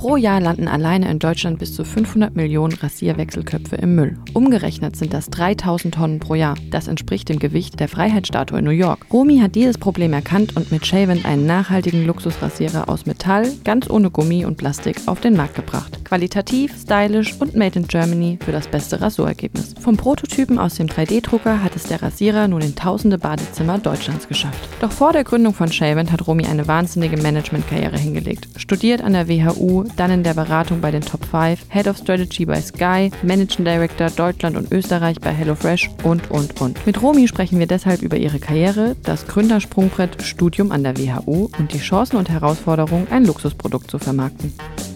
Pro Jahr landen alleine in Deutschland bis zu 500 Millionen Rasierwechselköpfe im Müll. Umgerechnet sind das 3000 Tonnen pro Jahr. Das entspricht dem Gewicht der Freiheitsstatue in New York. Romy hat dieses Problem erkannt und mit Shavent einen nachhaltigen Luxusrasierer aus Metall, ganz ohne Gummi und Plastik, auf den Markt gebracht. Qualitativ, stylisch und made in Germany für das beste Rasurergebnis. Vom Prototypen aus dem 3D-Drucker hat es der Rasierer nun in tausende Badezimmer Deutschlands geschafft. Doch vor der Gründung von Shavent hat Romy eine wahnsinnige Managementkarriere hingelegt. Studiert an der WHU, dann in der Beratung bei den Top 5, Head of Strategy bei Sky, Managing Director Deutschland und Österreich bei HelloFresh und. Mit Romy sprechen wir deshalb über ihre Karriere, das Gründersprungbrett Studium an der WHU und die Chancen und Herausforderungen, ein Luxusprodukt zu vermarkten.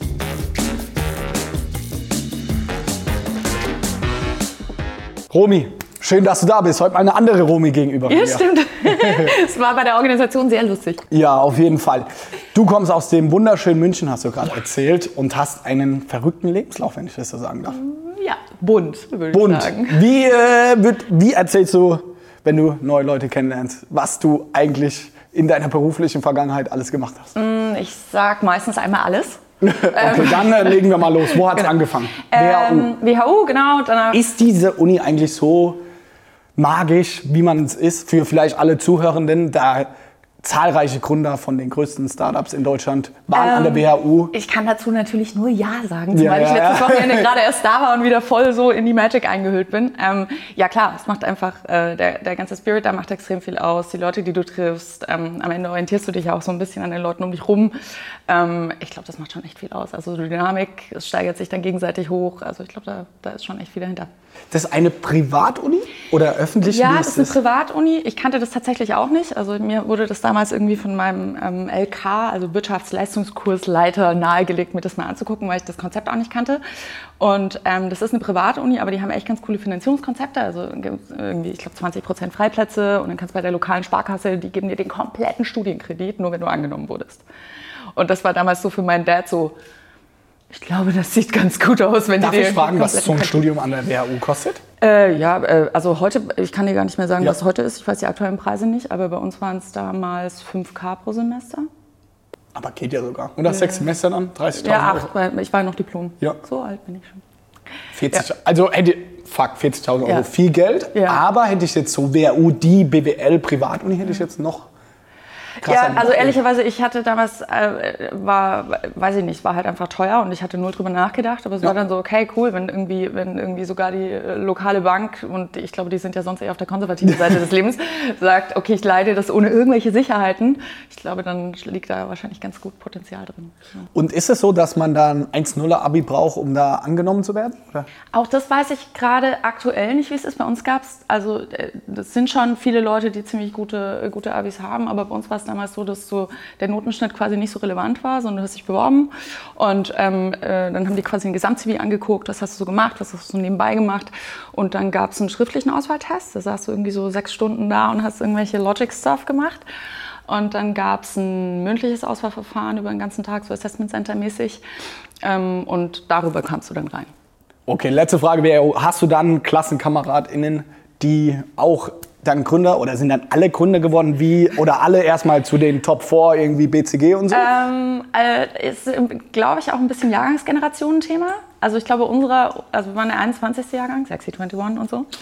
Romy, schön, dass du da bist. Heute mal eine andere Romy gegenüber mir. Ja, stimmt. Es war bei der Organisation sehr lustig. Ja, auf jeden Fall. Du kommst aus dem wunderschönen München, hast du gerade erzählt, und hast einen verrückten Lebenslauf, wenn ich das so sagen darf. Ja, bunt, würde ich sagen. Wie erzählst du, wenn du neue Leute kennenlernst, was du eigentlich in deiner beruflichen Vergangenheit alles gemacht hast? Ich sag meistens einmal alles. Okay, dann legen wir mal los. Wo hat es angefangen? WHU, genau. Danach. Ist diese Uni eigentlich so magisch, wie man es ist, für vielleicht alle Zuhörenden, da zahlreiche Gründer von den größten Startups in Deutschland waren an der WHU? Ich kann dazu natürlich nur Ja sagen, zumal ich letztes Wochenende gerade erst da war und wieder voll so in die Magic eingehüllt bin. Ja klar, es macht einfach, der ganze Spirit da macht extrem viel aus, die Leute, die du triffst, am Ende orientierst du dich auch so ein bisschen an den Leuten um dich rum. Ich glaube, das macht schon echt viel aus. Also die Dynamik, es steigert sich dann gegenseitig hoch, also ich glaube, da ist schon echt viel dahinter. Das ist eine Privatuni oder öffentlich? Ja, das ist eine Privatuni. Ich kannte das tatsächlich auch nicht. Also mir wurde das damals irgendwie von meinem LK, also Wirtschaftsleistungskursleiter, nahegelegt, mir das mal anzugucken, weil ich das Konzept auch nicht kannte. Und das ist eine Privatuni, aber die haben echt ganz coole Finanzierungskonzepte. Also irgendwie, ich glaube, 20% Freiplätze und dann kannst du bei der lokalen Sparkasse, die geben dir den kompletten Studienkredit, nur wenn du angenommen wurdest. Und das war damals so für meinen Dad so, ich glaube, das sieht ganz gut aus, wenn Darf die dir... Darf ich fragen, was so ein Studium an der WHU kostet? Also heute, ich kann dir gar nicht mehr sagen, was heute ist. Ich weiß die aktuellen Preise nicht, aber bei uns waren es damals 5.000 pro Semester. Aber geht ja sogar. Oder 6 Semester dann? 30.000 Ja, 8, weil ich war noch Diplom. Ja. So alt bin ich schon. 40, ja. Also 40.000 Euro, viel Geld. Ja. Aber hätte ich jetzt so WHU, die BWL-Privatuni, hätte ich jetzt noch... Ja, also ehrlicherweise, ich hatte damals, weiß ich nicht, war halt einfach teuer und ich hatte null drüber nachgedacht, aber es war dann so, okay, cool, wenn irgendwie sogar die lokale Bank, und ich glaube, die sind ja sonst eher auf der konservativen Seite des Lebens, sagt, okay, ich leide das ohne irgendwelche Sicherheiten, ich glaube, dann liegt da wahrscheinlich ganz gut Potenzial drin. Ja. Und ist es so, dass man da ein 1.0er-Abi braucht, um da angenommen zu werden? Oder? Auch das weiß ich gerade aktuell nicht, wie es ist. Bei uns gab es, also das sind schon viele Leute, die ziemlich gute Abis haben, aber bei uns war es damals so, dass der Notenschnitt quasi nicht so relevant war, sondern du hast dich beworben und dann haben die quasi ein Gesamt-CV angeguckt, was hast du so gemacht, was hast du so nebenbei gemacht, und dann gab es einen schriftlichen Auswahltest, da saßt du irgendwie so 6 Stunden da und hast irgendwelche Logic-Stuff gemacht, und dann gab es ein mündliches Auswahlverfahren über den ganzen Tag, so Assessment Center-mäßig, und darüber kamst du dann rein. Okay, letzte Frage wäre, hast du dann KlassenkameradInnen, die auch dann Gründer, oder sind dann alle Gründer geworden, oder alle erstmal zu den Top 4 irgendwie BCG und so? Ist, glaube ich, auch ein bisschen Jahrgangsgenerationen-Thema. Also ich glaube, wir waren der 21. Jahrgang, Sexy 21 und so.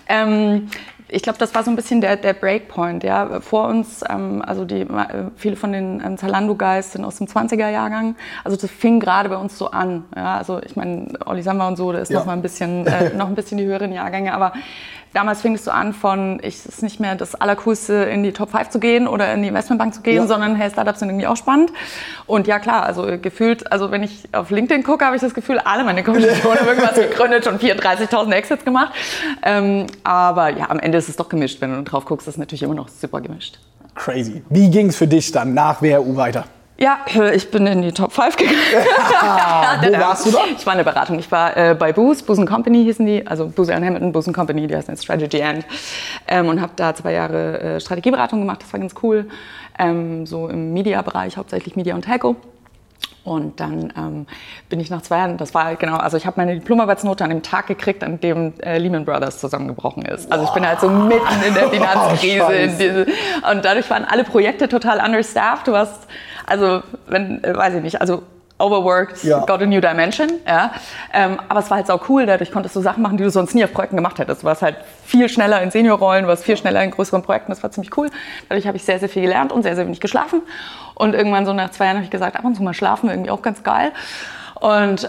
Ich glaube, das war so ein bisschen der Breakpoint. Ja. Vor uns, also viele von den Zalando-Guys sind aus dem 20er-Jahrgang. Also das fing gerade bei uns so an. Ja. Also ich meine, Olli Samba und so, der ist noch ein bisschen die höheren Jahrgänge. Aber damals fing es so an es ist nicht mehr das Allercoolste, in die Top 5 zu gehen oder in die Investmentbank zu gehen, sondern hey, Startups sind irgendwie auch spannend. Und ja klar, also gefühlt, also wenn ich auf LinkedIn gucke, habe ich das Gefühl, alle meine Kommilitonen haben irgendwas gegründet und 34.000 Exits gemacht. Aber ja, am Ende ist es doch gemischt. Wenn du drauf guckst, ist es natürlich immer noch super gemischt. Crazy. Wie ging es für dich dann nach WHU weiter? Ja, ich bin in die Top 5 gegangen. Wo warst du da? Ich war in der Beratung. Ich war bei Booz Company hießen die, also Booz Allen Hamilton, Booz Company, die heißt jetzt Strategy End. Und habe da 2 Jahre Strategieberatung gemacht, das war ganz cool. So im Media-Bereich, hauptsächlich Media und Telco. Und dann bin ich nach 2 Jahren, das war genau, also ich habe meine Diplomarbeitsnote an dem Tag gekriegt, an dem Lehman Brothers zusammengebrochen ist. Also ich bin halt so mitten in der Finanzkrise. Und dadurch waren alle Projekte total understaffed. Du hast, also, weiß ich nicht, also overworked, got a new dimension. Ja. Aber es war halt auch cool, dadurch konntest du Sachen machen, die du sonst nie auf Projekten gemacht hättest. Du warst halt viel schneller in Seniorrollen, du warst viel schneller in größeren Projekten, das war ziemlich cool. Dadurch habe ich sehr, sehr viel gelernt und sehr, sehr wenig geschlafen. Und irgendwann so nach 2 Jahren habe ich gesagt, ab und zu mal schlafen, irgendwie auch ganz geil. Und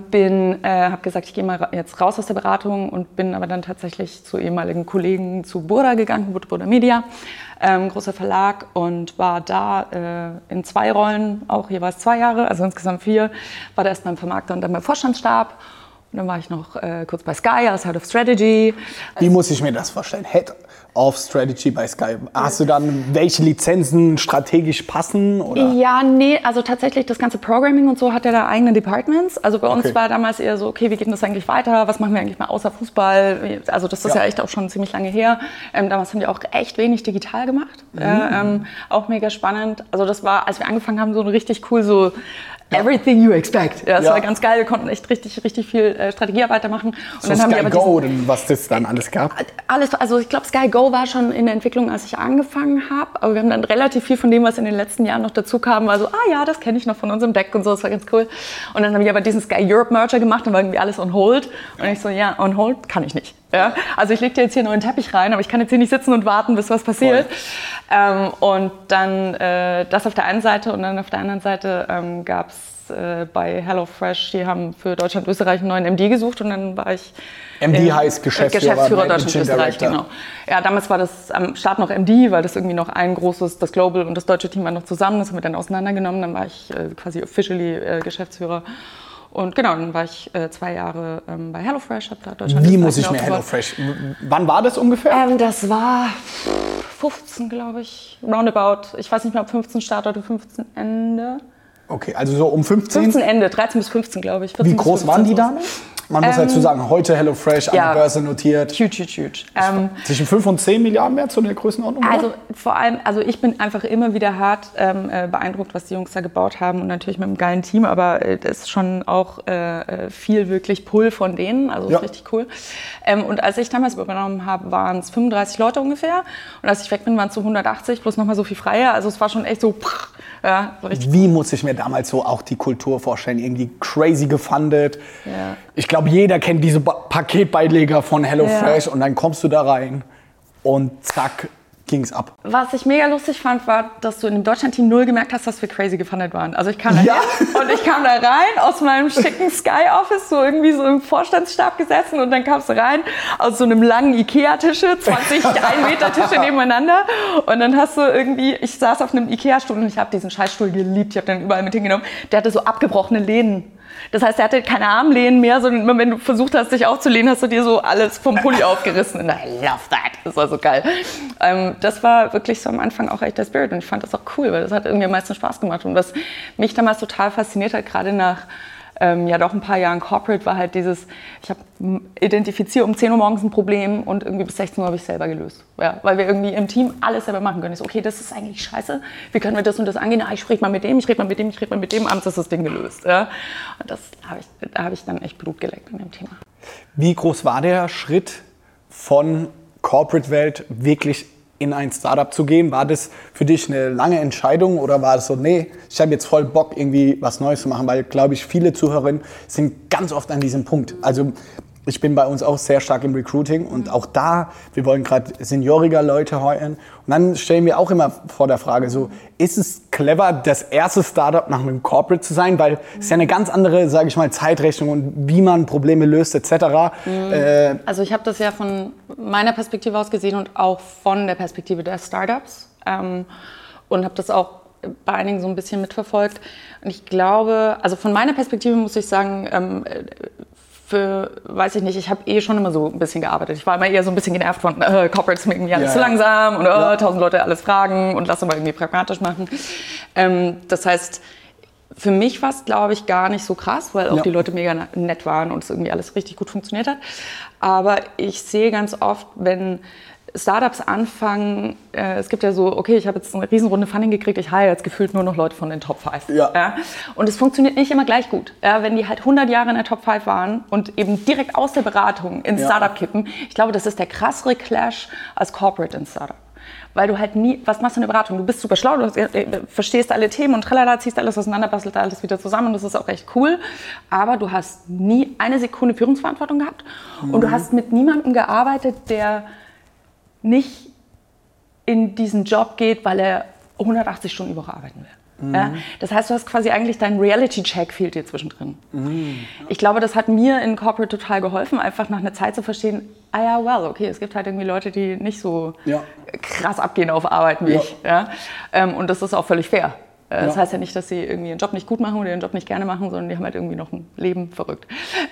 habe gesagt, ich gehe mal jetzt raus aus der Beratung und bin aber dann tatsächlich zu ehemaligen Kollegen zu Burda gegangen, Burda Media, großer Verlag, und war da in 2 Rollen, auch jeweils 2 Jahre, also insgesamt 4, war da erst beim Vermarkter und dann beim Vorstandsstab. Und dann war ich noch kurz bei Sky als Head of Strategy. Wie muss ich mir das vorstellen? Head of Strategy bei Sky. Hast du dann welche Lizenzen strategisch passen? Oder? Ja, nee, also tatsächlich das ganze Programming und so hat ja da eigene Departments. Also bei uns war damals eher so, okay, wie geht denn das eigentlich weiter? Was machen wir eigentlich mal außer Fußball? Also das ist ja echt auch schon ziemlich lange her. Damals haben wir auch echt wenig digital gemacht. Auch mega spannend. Also das war, als wir angefangen haben, so richtig cool so everything you expect. Ja, das war ganz geil. Wir konnten echt richtig viel Strategiearbeit machen. Und so dann haben Sky wir Go und was das dann alles gab? Alles, also ich glaube, Sky Go war schon in der Entwicklung, als ich angefangen habe. Aber wir haben dann relativ viel von dem, was in den letzten Jahren noch dazu kam, war so, das kenne ich noch von unserem Deck und so, das war ganz cool. Und dann haben wir aber diesen Sky Europe Merger gemacht und war irgendwie alles on hold. Und ich so, on hold kann ich nicht. Ja? Also ich lege dir jetzt hier einen neuen Teppich rein, aber ich kann jetzt hier nicht sitzen und warten, bis was passiert. Und dann das auf der einen Seite und dann auf der anderen Seite gab es bei HelloFresh, die haben für Deutschland Österreich einen neuen MD gesucht und dann war ich MD heißt Geschäftsführer Deutschland Österreich, genau. Ja, damals war das am Start noch MD, weil das irgendwie noch ein großes, das Global und das deutsche Team waren noch zusammen, das haben wir dann auseinandergenommen, dann war ich quasi officially Geschäftsführer. Und genau, dann war ich 2 Jahre bei HelloFresh, habe da Deutschland. Wie muss ich mir HelloFresh? Wann war das ungefähr? Das war 15, glaube ich, roundabout. Ich weiß nicht mehr, ob 15 Start oder 15 Ende. Okay, also so um 15? 15 Ende, 13 bis 15, glaube ich. Wie groß waren die damals? Man muss dazu sagen, heute HelloFresh an der Börse notiert. Huge. Zwischen 5 und 10 Milliarden mehr zu der Größenordnung? Also vor allem, ich bin einfach immer wieder hart beeindruckt, was die Jungs da gebaut haben und natürlich mit einem geilen Team, aber das ist schon auch viel wirklich Pull von denen, also ist richtig cool. Und als ich damals übernommen habe, waren es 35 Leute ungefähr und als ich weg bin, waren es so 180 plus nochmal so viel freier, also es war schon echt so, so richtig. Wie muss ich mir damals so auch die Kultur vorstellen? Irgendwie crazy gefundet. Ja. Ich glaube, jeder kennt diese Paketbeileger von HelloFresh und dann kommst du da rein und zack, ging's ab. Was ich mega lustig fand, war, dass du in dem Deutschland-Team 0 gemerkt hast, dass wir crazy gefundet waren. Also ich kam da hin und ich kam da rein aus meinem schicken Sky-Office, so irgendwie so im Vorstandsstab gesessen und dann kamst du rein aus so einem langen Ikea-Tische, 20 1-Meter-Tische nebeneinander und dann hast du irgendwie, ich saß auf einem Ikea-Stuhl und ich habe diesen Scheißstuhl geliebt, ich habe den überall mit hingenommen, der hatte so abgebrochene Lehnen. Das heißt, er hatte keine Armlehnen mehr, sondern immer wenn du versucht hast, dich aufzulehnen, hast du dir so alles vom Pulli aufgerissen. Und I love that. Das war so geil. Das war wirklich so am Anfang auch echt der Spirit. Und ich fand das auch cool, weil das hat irgendwie am meisten Spaß gemacht. Und was mich damals total fasziniert hat, gerade nach doch ein paar Jahren Corporate, war halt dieses, ich identifiziere um 10 Uhr morgens ein Problem und irgendwie bis 16 Uhr habe ich es selber gelöst. Ja, weil wir irgendwie im Team alles selber machen können. Ich so, okay, das ist eigentlich scheiße, wie können wir das und das angehen? Ich spreche mal mit dem, ich rede mal mit dem, abends ist das Ding gelöst. Ja. Und da habe ich dann echt Blut geleckt in dem Thema. Wie groß war der Schritt von Corporate-Welt wirklich in ein Startup zu gehen? War das für dich eine lange Entscheidung oder war es so, nee, ich habe jetzt voll Bock, irgendwie was Neues zu machen? Weil, glaube ich, viele Zuhörerinnen sind ganz oft an diesem Punkt. Also ich bin bei uns auch sehr stark im Recruiting und auch da, wir wollen gerade senioriger Leute heuern. Und dann stellen wir auch immer vor der Frage so, ist es clever, das erste Startup nach einem Corporate zu sein? Weil es ist ja eine ganz andere, sage ich mal, Zeitrechnung und wie man Probleme löst etc. Also ich habe das ja von meiner Perspektive aus gesehen und auch von der Perspektive der Startups und habe das auch bei einigen so ein bisschen mitverfolgt. Und ich glaube, also von meiner Perspektive muss ich sagen, weiß ich nicht, ich habe schon immer so ein bisschen gearbeitet. Ich war immer eher so ein bisschen genervt von Corporates sind irgendwie alles zu langsam und 1000 Leute alles fragen und lass uns mal irgendwie pragmatisch machen. Das heißt, für mich war es, glaube ich, gar nicht so krass, weil auch die Leute mega nett waren und es irgendwie alles richtig gut funktioniert hat. Aber ich sehe ganz oft, wenn Startups anfangen, es gibt ja so, okay, ich habe jetzt eine Riesenrunde Funding gekriegt, ich hire jetzt gefühlt nur noch Leute von den Top 5. Ja. Und es funktioniert nicht immer gleich gut. Wenn die halt 100 Jahre in der Top 5 waren und eben direkt aus der Beratung ins Startup kippen, ich glaube, das ist der krassere Clash als Corporate ins Startup. weil du halt nie, was machst du in der Beratung? Du bist super schlau, du verstehst alle Themen und tralala, ziehst alles auseinander, bastelst alles wieder zusammen und das ist auch echt cool. Aber du hast nie eine Sekunde Führungsverantwortung gehabt und du hast mit niemandem gearbeitet, der nicht in diesen Job geht, weil er 180 Stunden die Woche arbeiten will. Ja? Das heißt, du hast quasi eigentlich dein Reality-Check fehlt dir zwischendrin. Ich glaube, das hat mir in Corporate total geholfen, einfach nach einer Zeit zu verstehen, okay, es gibt halt irgendwie Leute, die nicht so krass abgehen auf Arbeit wie ich. Ja? Und das ist auch völlig fair. Das heißt ja nicht, dass sie irgendwie ihren Job nicht gut machen oder ihren Job nicht gerne machen, sondern die haben halt irgendwie noch ein Leben verrückt.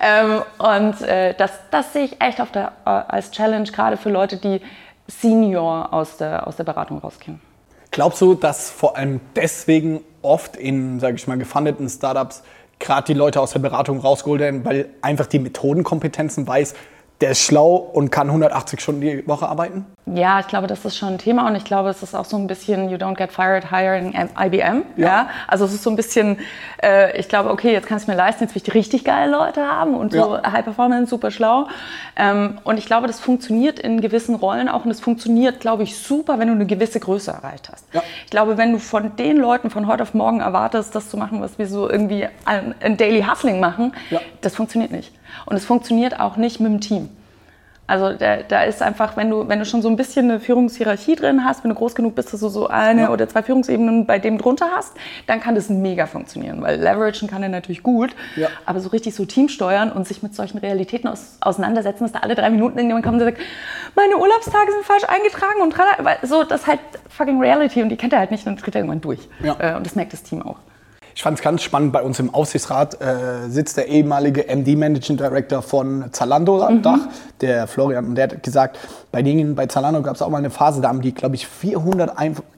Das sehe ich echt als Challenge, gerade für Leute, die Senior aus der Beratung rausgehen. Glaubst du, dass vor allem deswegen oft in, sage ich mal, gefundeten Startups gerade die Leute aus der Beratung rausgeholt werden, weil einfach die Methodenkompetenzen weiß, der ist schlau und kann 180 Stunden die Woche arbeiten? Ja, ich glaube, das ist schon ein Thema und ich glaube, es ist auch so ein bisschen you don't get fired hiring IBM. Ja. Also es ist so ein bisschen, ich glaube, okay, jetzt kann ich es mir leisten, jetzt will ich die richtig geilen Leute haben und so High Performance, super schlau. Und ich glaube, das funktioniert in gewissen Rollen auch und es funktioniert, glaube ich, super, wenn du eine gewisse Größe erreicht hast. Ja. Ich glaube, wenn du von den Leuten von heute auf morgen erwartest, das zu machen, was wir so irgendwie ein Daily Hustling machen, das funktioniert nicht. Und es funktioniert auch nicht mit dem Team. Also da ist einfach, wenn du schon so ein bisschen eine Führungshierarchie drin hast, wenn du groß genug bist, dass du so eine oder zwei Führungsebenen bei dem drunter hast, dann kann das mega funktionieren. Weil leveragen kann er natürlich gut, aber so richtig so Team steuern und sich mit solchen Realitäten auseinandersetzen, dass da alle 3 Minuten irgendjemand kommt und sagt, meine Urlaubstage sind falsch eingetragen und so, das ist halt fucking Reality und die kennt er halt nicht und dann tritt er irgendwann durch. Ja. Und das merkt das Team auch. Ich fand es ganz spannend, bei uns im Aufsichtsrat sitzt der ehemalige MD Managing Director von Zalando am Dach, der Florian, und der hat gesagt, bei Zalando gab es auch mal eine Phase, da haben die, glaube ich, 400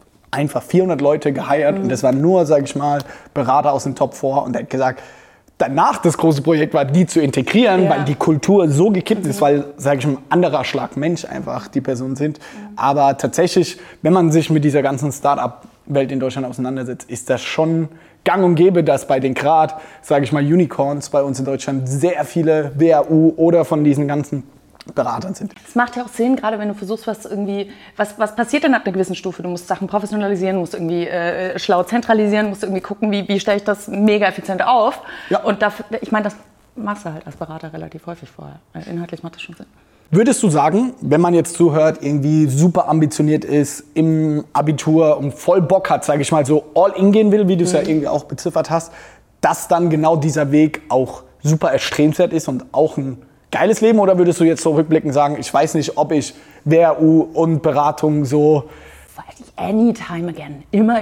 Leute geheiert und das waren nur, sage ich mal, Berater aus den Top 4 und der hat gesagt, danach das große Projekt war, die zu integrieren, weil die Kultur so gekippt ist, weil, sage ich mal, ein anderer Schlag Mensch einfach die Personen sind. Aber tatsächlich, wenn man sich mit dieser ganzen Start-up-Welt in Deutschland auseinandersetzt, ist das schon gang und gäbe, dass bei den gerade, sage ich mal, Unicorns bei uns in Deutschland sehr viele WHU oder von diesen ganzen Beratern sind. Es macht ja auch Sinn, gerade wenn du versuchst, was passiert denn ab einer gewissen Stufe? Du musst Sachen professionalisieren, musst irgendwie schlau zentralisieren, musst irgendwie gucken, wie stelle ich das mega effizient auf. Ja. Und dafür, ich meine, das machst du halt als Berater relativ häufig vorher. Inhaltlich macht das schon Sinn. Würdest du sagen, wenn man jetzt zuhört, irgendwie super ambitioniert ist im Abitur und voll Bock hat, sage ich mal, so all in gehen will, wie du es ja irgendwie auch beziffert hast, dass dann genau dieser Weg auch super erstrebenswert ist und auch ein geiles Leben? Oder würdest du jetzt so rückblickend sagen, ich weiß nicht, ob ich WHU und Beratung so... Anytime again. Immer.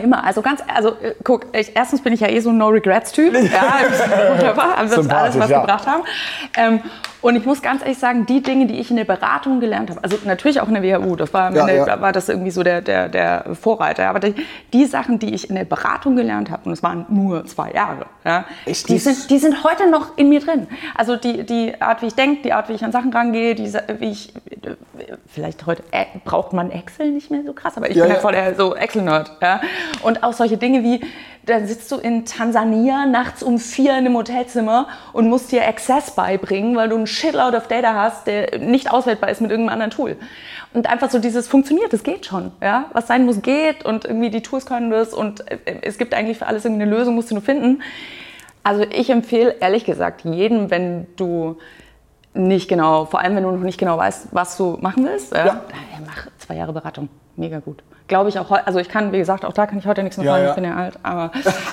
Guck, erstens bin ich ja so ein No-Regrets-Typ. Wunderbar, das ist alles, was wir gebracht haben. Und ich muss ganz ehrlich sagen, die Dinge, die ich in der Beratung gelernt habe, also natürlich auch in der WHU, das war, war das irgendwie so der Vorreiter, aber die Sachen, die ich in der Beratung gelernt habe, und es waren nur 2 Jahre, die sind heute noch in mir drin. Also die Art, wie ich denke, die Art, wie ich an Sachen rangehe, vielleicht heute braucht man Excel nicht mehr so krass, aber ich bin halt voll der so Excel-Nerd. Ja? Und auch solche Dinge wie, da sitzt du in Tansania nachts um 4 in einem Hotelzimmer und musst dir Access beibringen, weil du einen Shitload of Data hast, der nicht auswertbar ist mit irgendeinem anderen Tool. Und einfach so dieses funktioniert, das geht schon. Ja? Was sein muss, geht und irgendwie die Tools können das und es gibt eigentlich für alles irgendwie eine Lösung, musst du nur finden. Also ich empfehle ehrlich gesagt jedem, wenn du nicht genau, vor allem wenn du noch nicht genau weißt, was du machen willst, mach 2 Jahre Beratung. Mega gut. Glaube ich auch, also ich kann, wie gesagt, auch da kann ich heute nichts mehr sagen, ich bin ja alt, aber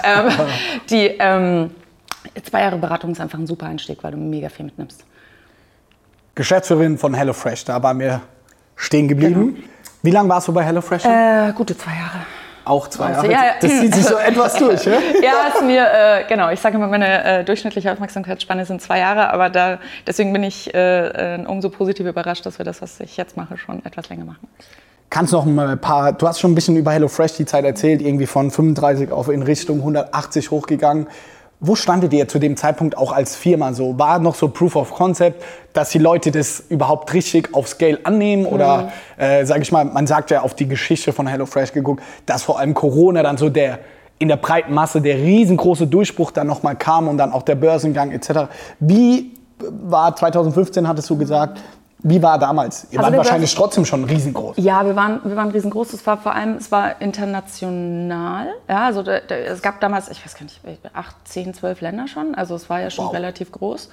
die 2 Jahre Beratung ist einfach ein super Einstieg, weil du mega viel mitnimmst. Geschäftsführerin von HelloFresh, da waren wir stehen geblieben. Genau. Wie lange warst du bei HelloFresh? Gute 2 Jahre. Auch 2 Jahre? Ja. Das zieht sich so etwas durch, ja? Ja, ist mir, genau, ich sage immer, meine durchschnittliche Aufmerksamkeitsspanne sind 2 Jahre, aber deswegen bin ich umso positiv überrascht, dass wir das, was ich jetzt mache, schon etwas länger machen. Kannst noch ein paar, du hast schon ein bisschen über HelloFresh die Zeit erzählt, irgendwie von 35 auf in Richtung 180 hochgegangen. Wo standet ihr zu dem Zeitpunkt auch als Firma so? War noch so Proof of Concept, dass die Leute das überhaupt richtig auf Scale annehmen? Oder, sage ich mal, man sagt ja auf die Geschichte von HelloFresh geguckt, dass vor allem Corona dann so in der breiten Masse der riesengroße Durchbruch dann nochmal kam und dann auch der Börsengang etc. Wie war 2015, hattest du gesagt, Wie war damals? Ihr wart wahrscheinlich trotzdem schon riesengroß. Ja, wir waren riesengroß. Es war international. Ja, also es gab damals, ich weiß gar nicht, 8, 10, 12 Länder schon. Also es war ja schon relativ groß.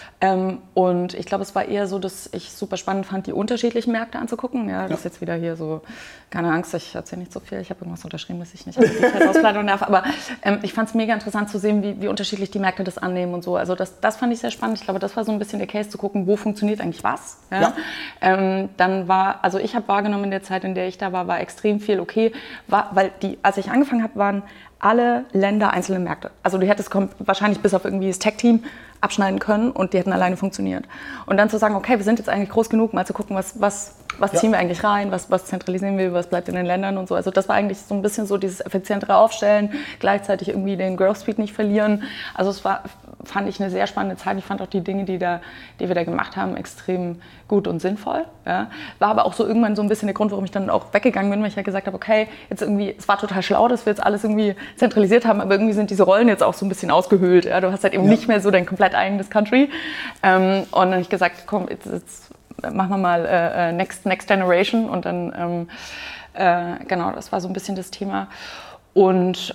Und ich glaube, es war eher so, dass ich super spannend fand, die unterschiedlichen Märkte anzugucken. Ja, das ist jetzt wieder hier so, keine Angst, ich erzähle nicht so viel. Ich habe irgendwas unterschrieben, dass ich nicht an die Detailsausbleitung darf. Aber ich fand es mega interessant zu sehen, wie unterschiedlich die Märkte das annehmen und so. Also das fand ich sehr spannend. Ich glaube, das war so ein bisschen der Case, zu gucken, wo funktioniert eigentlich was. Ja? Dann also ich habe wahrgenommen in der Zeit, in der ich da war extrem viel weil als ich angefangen habe, waren alle Länder einzelne Märkte. Also du hättest wahrscheinlich bis auf irgendwie das Tech-Team abschneiden können und die hätten alleine funktioniert. Und dann zu sagen, okay, wir sind jetzt eigentlich groß genug, mal zu gucken, was ziehen wir eigentlich rein, was zentralisieren wir, was bleibt in den Ländern und so. Also das war eigentlich so ein bisschen so dieses effizientere Aufstellen, gleichzeitig irgendwie den Growth Speed nicht verlieren. Also es fand ich eine sehr spannende Zeit. Ich fand auch die Dinge, die wir da gemacht haben, extrem gut und sinnvoll. Ja. War aber auch so irgendwann so ein bisschen der Grund, warum ich dann auch weggegangen bin, weil ich ja gesagt habe, okay, jetzt irgendwie, es war total schlau, dass wir jetzt alles irgendwie zentralisiert haben, aber irgendwie sind diese Rollen jetzt auch so ein bisschen ausgehöhlt. Ja. Du hast halt eben nicht mehr so dein komplett eigenes Country. Und dann habe ich gesagt, komm, jetzt machen wir mal Next Generation. Und dann, genau, das war so ein bisschen das Thema. Und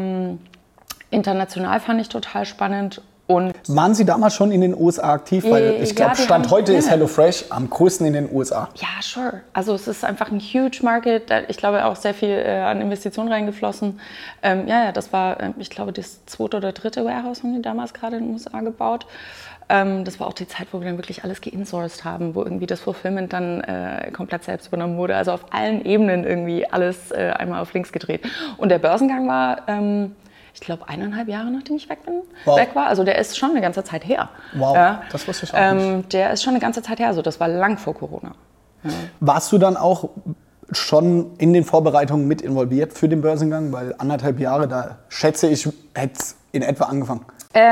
international fand ich total spannend. Und waren Sie damals schon in den USA aktiv? Weil ich glaube, Stand heute ist HelloFresh am größten in den USA. Ja, sure. Also es ist einfach ein huge Market. Ich glaube, auch sehr viel an Investitionen reingeflossen. Das war, ich glaube, das 2. oder 3. Warehouse haben die damals gerade in den USA gebaut. Das war auch die Zeit, wo wir dann wirklich alles geinsourced haben, wo irgendwie das Fulfillment dann komplett selbst übernommen wurde. Also auf allen Ebenen irgendwie alles einmal auf links gedreht. Und der Börsengang war... ich glaube, 1,5 Jahre, nachdem ich weg war. Also der ist schon eine ganze Zeit her. Wow, ja. Das wusste ich auch nicht. Der ist schon eine ganze Zeit her, also das war lang vor Corona. Ja. Warst du dann auch schon in den Vorbereitungen mit involviert für den Börsengang? Weil 1,5 Jahre, da schätze ich, hätte es in etwa angefangen.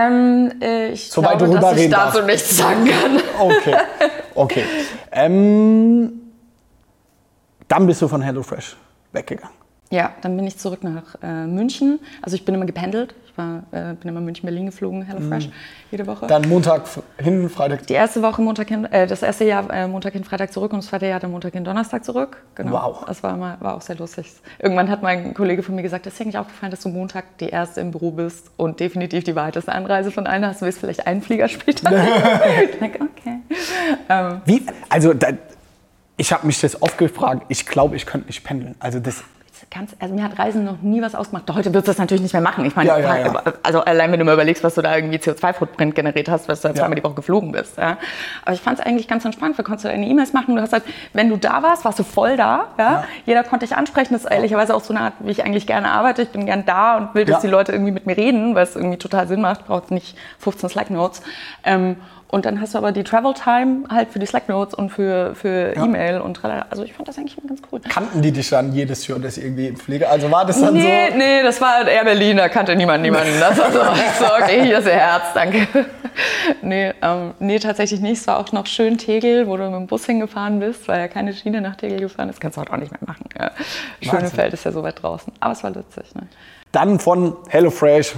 Ich glaube, dass ich dazu nichts sagen kann. Okay. Dann bist du von HelloFresh weggegangen. Ja, dann bin ich zurück nach München. Also ich bin immer gependelt. Ich bin immer München-Berlin geflogen, HelloFresh, jede Woche. Dann Montag hin, Freitag? Die erste Woche Montag hin, das erste Jahr Montag hin, Freitag zurück und das zweite Jahr dann Montag hin, Donnerstag zurück. Genau. Wow. Das war auch sehr lustig. Irgendwann hat mein Kollege von mir gesagt, es ist dir eigentlich aufgefallen, dass du Montag die erste im Büro bist und definitiv die weiteste Anreise von allen hast. Du willst vielleicht einen Flieger später. Ich denke, okay. Wie? Also ich habe mich das oft gefragt. Ich glaube, ich könnte nicht pendeln. Also mir hat Reisen noch nie was ausgemacht. Heute würdest du das natürlich nicht mehr machen. Ich meine, ja. Also allein wenn du mal überlegst, was du da irgendwie CO2-Footprint generiert hast, was du da zweimal die Woche geflogen bist. Ja. Aber ich fand es eigentlich ganz entspannt. Du konntest deine E-Mails machen. Du hast halt, wenn du da warst du voll da. Ja. Jeder konnte dich ansprechen. Das ist ehrlicherweise auch so eine Art, wie ich eigentlich gerne arbeite. Ich bin gern da und will, dass die Leute irgendwie mit mir reden, weil es irgendwie total Sinn macht. Braucht nicht 15 Slack-Notes. Und dann hast du aber die Travel Time halt für die Slack-Notes und für E-Mail und also ich fand das eigentlich ganz cool. Kannten die dich dann jedes Jahr das irgendwie im Flieger? Also war das dann so? Nee, das war Air Berlin, da kannte niemanden. Das war so okay, hier ist Ihr Herz, danke. Nee, tatsächlich nicht. Es war auch noch schön Tegel, wo du mit dem Bus hingefahren bist, weil ja keine Schiene nach Tegel gefahren ist. Das kannst du heute auch nicht mehr machen. Ja. Schönefeld ist ja so weit draußen. Aber es war witzig. Ne? Dann von HelloFresh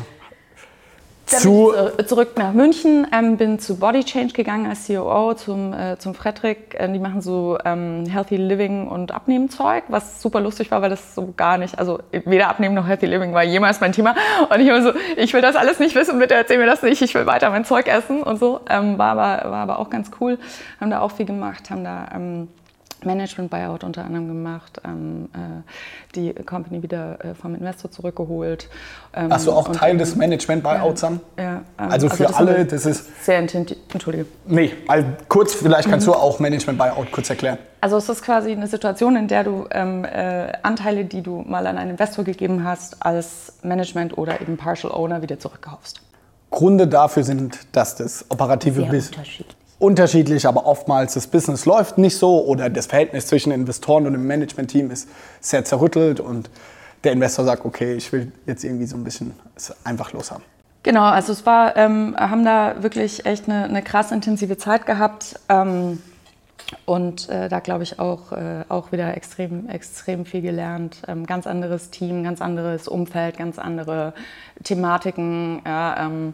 zurück nach München, bin zu Body Change gegangen als COO zum Fredrik. Die machen so Healthy Living und Abnehmen-Zeug, was super lustig war, weil das so gar nicht, also weder Abnehmen noch Healthy Living war jemals mein Thema. Und ich immer so, ich will das alles nicht wissen, bitte erzähl mir das nicht, ich will weiter mein Zeug essen und so. War aber auch ganz cool, haben da auch viel gemacht, haben da Management-Buyout unter anderem gemacht, die Company wieder vom Investor zurückgeholt. Hast du auch Teil des Management-Buyouts dann? Ja. Also für alle, das ist... Sehr intensiv, Entschuldige. Nee, also kurz, vielleicht kannst du auch Management-Buyout kurz erklären. Also es ist quasi eine Situation, in der du Anteile, die du mal an einen Investor gegeben hast, als Management oder eben Partial Owner wieder zurückkaufst. Gründe dafür sind, dass das operative Business... Unterschiedlich, aber oftmals das Business läuft nicht so oder das Verhältnis zwischen Investoren und dem Management-Team ist sehr zerrüttelt und der Investor sagt, okay, ich will jetzt irgendwie so ein bisschen es einfach loshaben. Genau, also es war, haben da wirklich echt eine krass intensive Zeit gehabt und da glaube ich auch wieder extrem viel gelernt. Ganz anderes Team, ganz anderes Umfeld, ganz andere Thematiken, ja,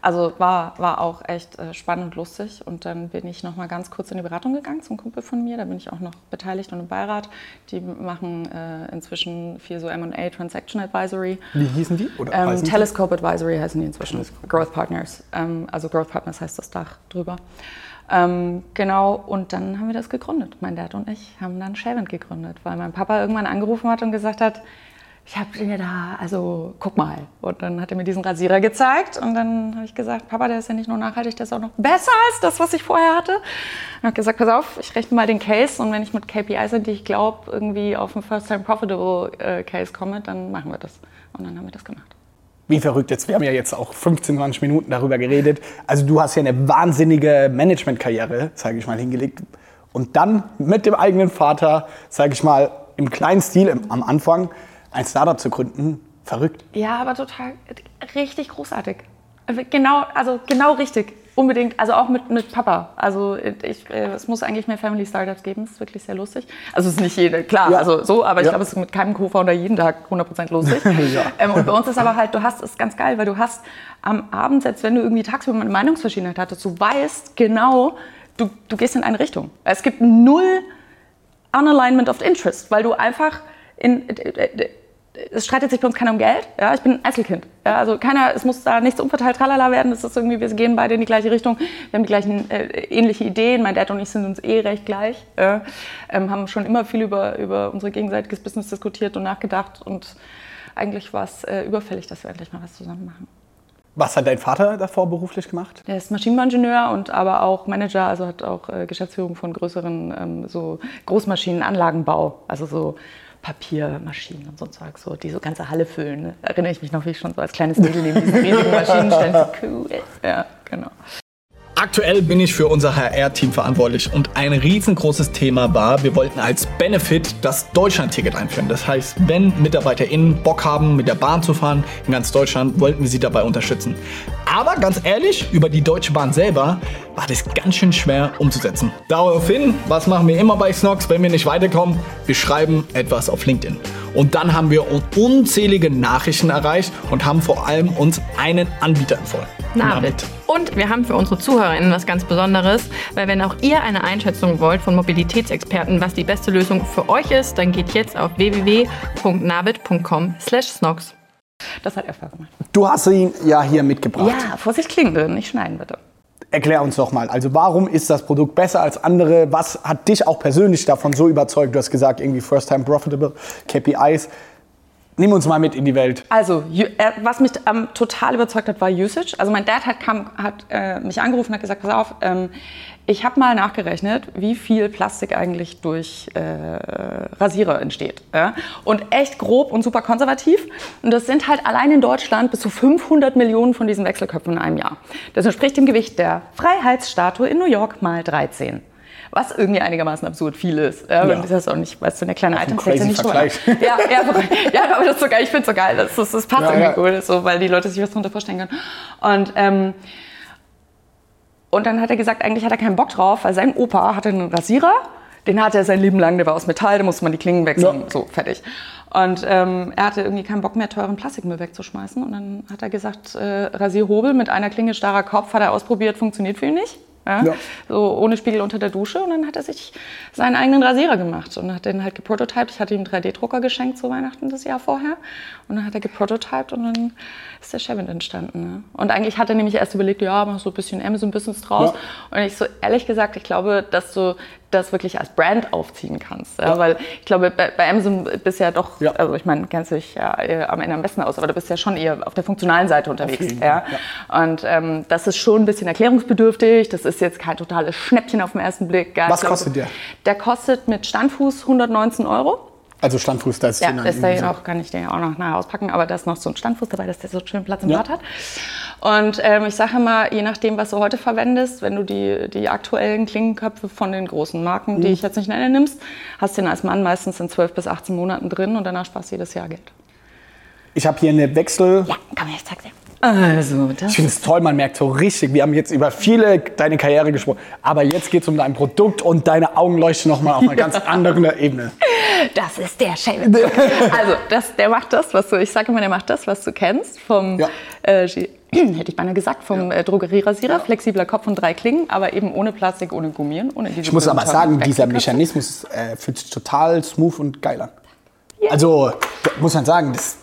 Also war auch echt spannend und lustig. Und dann bin ich noch mal ganz kurz in die Beratung gegangen zum Kumpel von mir. Da bin ich auch noch beteiligt und im Beirat. Die machen inzwischen viel so M&A, Transaction Advisory. Wie hießen die? Oder Telescope Advisory heißen die inzwischen. Growth Partners. Also Growth Partners heißt das Dach drüber. Genau, und dann haben wir das gegründet. Mein Dad und ich haben dann Shavent gegründet, weil mein Papa irgendwann angerufen hat und gesagt hat, ich habe dir da, also guck mal. Und dann hat er mir diesen Rasierer gezeigt und dann habe ich gesagt, Papa, der ist ja nicht nur nachhaltig, der ist auch noch besser als das, was ich vorher hatte. Und habe gesagt, pass auf, ich rechne mal den Case und wenn ich mit KPIs, die ich glaube, irgendwie auf einen First-Time Profitable Case komme, dann machen wir das. Und dann haben wir das gemacht. Wie verrückt jetzt. Wir haben ja jetzt auch 15, 20 Minuten darüber geredet. Also du hast ja eine wahnsinnige Management-Karriere, sage ich mal, hingelegt. Und dann mit dem eigenen Vater, sage ich mal, im kleinen Stil am Anfang, ein Startup zu gründen, verrückt. Ja, aber total, richtig großartig. Genau richtig. Unbedingt, also auch mit Papa. Also es muss eigentlich mehr Family Startups geben, das ist wirklich sehr lustig. Also es ist nicht jede, klar, ja. Also so, aber ich glaube, es ist mit keinem Co-Founder jeden Tag 100% lustig. Ja. Und bei uns ist aber halt, ist ganz geil, weil du hast am Abend, selbst wenn du irgendwie tagsüber eine Meinungsverschiedenheit hattest, du weißt genau, du gehst in eine Richtung. Es gibt null Unalignment of Interest, weil du einfach es streitet sich bei uns keiner um Geld. Ja, ich bin ein Einzelkind. Ja, also es muss da nichts umverteilt, tralala werden. Das ist irgendwie, wir gehen beide in die gleiche Richtung. Wir haben die gleichen ähnliche Ideen. Mein Dad und ich sind uns recht gleich. Haben schon immer viel über unser gegenseitiges Business diskutiert und nachgedacht. Und eigentlich war es überfällig, dass wir endlich mal was zusammen machen. Was hat dein Vater davor beruflich gemacht? Er ist Maschinenbauingenieur und aber auch Manager, also hat auch Geschäftsführung von größeren so Großmaschinenanlagenbau, also so Papiermaschinen und so Zeug, so, die so ganze Halle füllen. Ne? Da erinnere ich mich noch, wie ich schon so als kleines Mädel neben diesen riesigen Maschinen stand. So cool. Ja, genau. Aktuell bin ich für unser HR-Team verantwortlich und ein riesengroßes Thema war, wir wollten als Benefit das Deutschland-Ticket einführen. Das heißt, wenn MitarbeiterInnen Bock haben, mit der Bahn zu fahren in ganz Deutschland, wollten wir sie dabei unterstützen. Aber ganz ehrlich, über die Deutsche Bahn selber war das ganz schön schwer umzusetzen. Daraufhin, was machen wir immer bei Snox, wenn wir nicht weiterkommen? Wir schreiben etwas auf LinkedIn. Und dann haben wir unzählige Nachrichten erreicht und haben vor allem uns einen Anbieter empfohlen. Navid. Und wir haben für unsere ZuhörerInnen was ganz Besonderes, weil wenn auch ihr eine Einschätzung wollt von Mobilitätsexperten, was die beste Lösung für euch ist, dann geht jetzt auf www.navid.com/snox. Das hat er gemacht. Du hast ihn ja hier mitgebracht. Ja, Vorsicht, Klingen, nicht schneiden bitte. Erklär uns doch mal, also warum ist das Produkt besser als andere? Was hat dich auch persönlich davon so überzeugt? Du hast gesagt, irgendwie First-Time Profitable, KPIs. Nimm uns mal mit in die Welt. Also, was mich total überzeugt hat, war Usage. Also mein Dad hat mich angerufen und hat gesagt, pass auf, ich habe mal nachgerechnet, wie viel Plastik eigentlich durch Rasierer entsteht. Ja? Und echt grob und super konservativ. Und das sind halt allein in Deutschland bis zu 500 Millionen von diesen Wechselköpfen in einem Jahr. Das entspricht dem Gewicht der Freiheitsstatue in New York mal 13. Was irgendwie einigermaßen absurd viel ist. Ja. Das ist auch nicht, weißt du, eine kleine Itemkette nicht so. Ja, aber das ist so geil. Ich finde es so geil. Das passt irgendwie cool, so, weil die Leute sich was darunter vorstellen können. Und dann hat er gesagt, eigentlich hat er keinen Bock drauf, weil sein Opa hatte einen Rasierer, den hatte er sein Leben lang, der war aus Metall, da musste man die Klingen wechseln, so, fertig. Und er hatte irgendwie keinen Bock mehr, teuren Plastikmüll wegzuschmeißen. Und dann hat er gesagt, Rasierhobel mit einer Klinge starrer Kopf, hat er ausprobiert, funktioniert für ihn nicht. Ja? Ja. So ohne Spiegel unter der Dusche. Und dann hat er sich seinen eigenen Rasierer gemacht und hat den halt geprototyped. Ich hatte ihm einen 3D-Drucker geschenkt zu Weihnachten das Jahr vorher. Und dann hat er geprototyped und dann ist der Shavent entstanden. Ne? Und eigentlich hat er nämlich erst überlegt, ja, mach so ein bisschen Amazon-Business draus. Ja. Und ich so, ehrlich gesagt, ich glaube, dass du das wirklich als Brand aufziehen kannst. Ja? Weil ich glaube, bei Amazon bist du ja doch, also ich meine, kennst du dich ja am Ende am besten aus, aber du bist ja schon eher auf der funktionalen Seite unterwegs. Ja? Ja. Und das ist schon ein bisschen erklärungsbedürftig. Das ist jetzt kein totales Schnäppchen auf den ersten Blick. Was kostet der? Der kostet mit Standfuß 119 €. Also Standfuß, da ist ja, das da auch, kann ich den auch noch nachher auspacken, aber da ist noch so ein Standfuß dabei, dass der so schön Platz im Rad hat. Und ich sage immer, je nachdem, was du heute verwendest, wenn du die aktuellen Klingenköpfe von den großen Marken, die ich jetzt nicht nenne, nimmst, hast du den als Mann meistens in 12 bis 18 Monaten drin und danach sparst du jedes Jahr Geld. Ich habe hier eine Wechsel... Ja, komm her, ich zeig's dir. Also, ich finde es toll, man merkt so richtig, wir haben jetzt über deine Karriere gesprochen, aber jetzt geht es um dein Produkt und deine Augen leuchten nochmal auf einer ganz anderen Ebene. Das ist der Shavent. Also, der macht das, was du, ich sage immer, der macht das, was du kennst vom hätte ich beinahe gesagt, vom Drogerierasierer, flexibler Kopf und 3 Klingen, aber eben ohne Plastik, ohne Gummieren, ohne diese. Ich muss aber sagen, dieser Mechanismus fühlt sich total smooth und geil an. Ja. Also, muss man sagen, das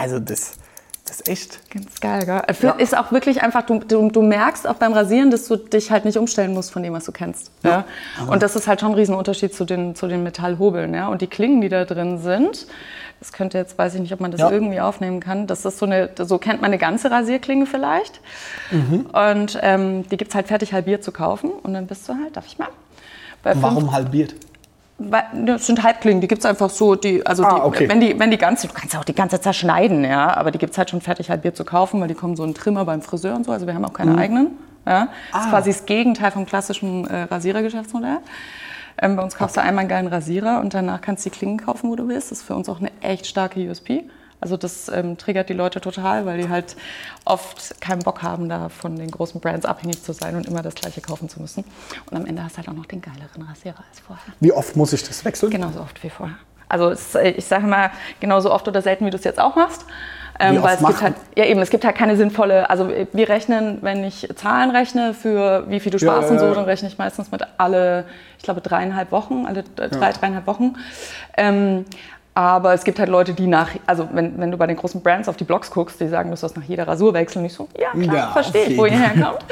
ist echt. Ganz geil, gell? Ist auch wirklich einfach, du merkst auch beim Rasieren, dass du dich halt nicht umstellen musst von dem, was du kennst. Ja? Und das ist halt schon ein Riesenunterschied zu den Metallhobeln. Ja? Und die Klingen, die da drin sind, das könnte jetzt, weiß ich nicht, ob man das irgendwie aufnehmen kann. Das ist so kennt man eine ganze Rasierklinge vielleicht. Und die gibt es halt fertig halbiert zu kaufen. Und dann bist du halt, darf ich mal? Warum halbiert? Das sind Halbklingen, die gibt es einfach so, okay. wenn die ganze, du kannst auch die ganze zerschneiden, ja, aber die gibt es halt schon fertig halbiert zu kaufen, weil die kommen so in Trimmer beim Friseur und so, also wir haben auch keine eigenen. Ja. Das ist quasi das Gegenteil vom klassischen Rasierergeschäftsmodell. Bei uns kaufst du einmal einen geilen Rasierer und danach kannst du die Klingen kaufen, wo du willst. Das ist für uns auch eine echt starke USP. Also das triggert die Leute total, weil die halt oft keinen Bock haben, da von den großen Brands abhängig zu sein und immer das Gleiche kaufen zu müssen. Und am Ende hast du halt auch noch den geileren Rasierer als vorher. Wie oft muss ich das wechseln? Genauso oft wie vorher. Also ich sage mal, genauso oft oder selten, wie du es jetzt auch machst. Weil es gibt halt keine sinnvolle, also wir rechnen, wenn ich Zahlen rechne für wie viel du sparst und so, dann rechne ich meistens mit alle 3,5 Wochen, alle 3,5 Wochen. Aber es gibt halt Leute, die wenn du bei den großen Brands auf die Blogs guckst, die sagen, du sollst nach jeder Rasur wechseln. Ich so, ja klar, verstehe ich, wo ihr herkommt.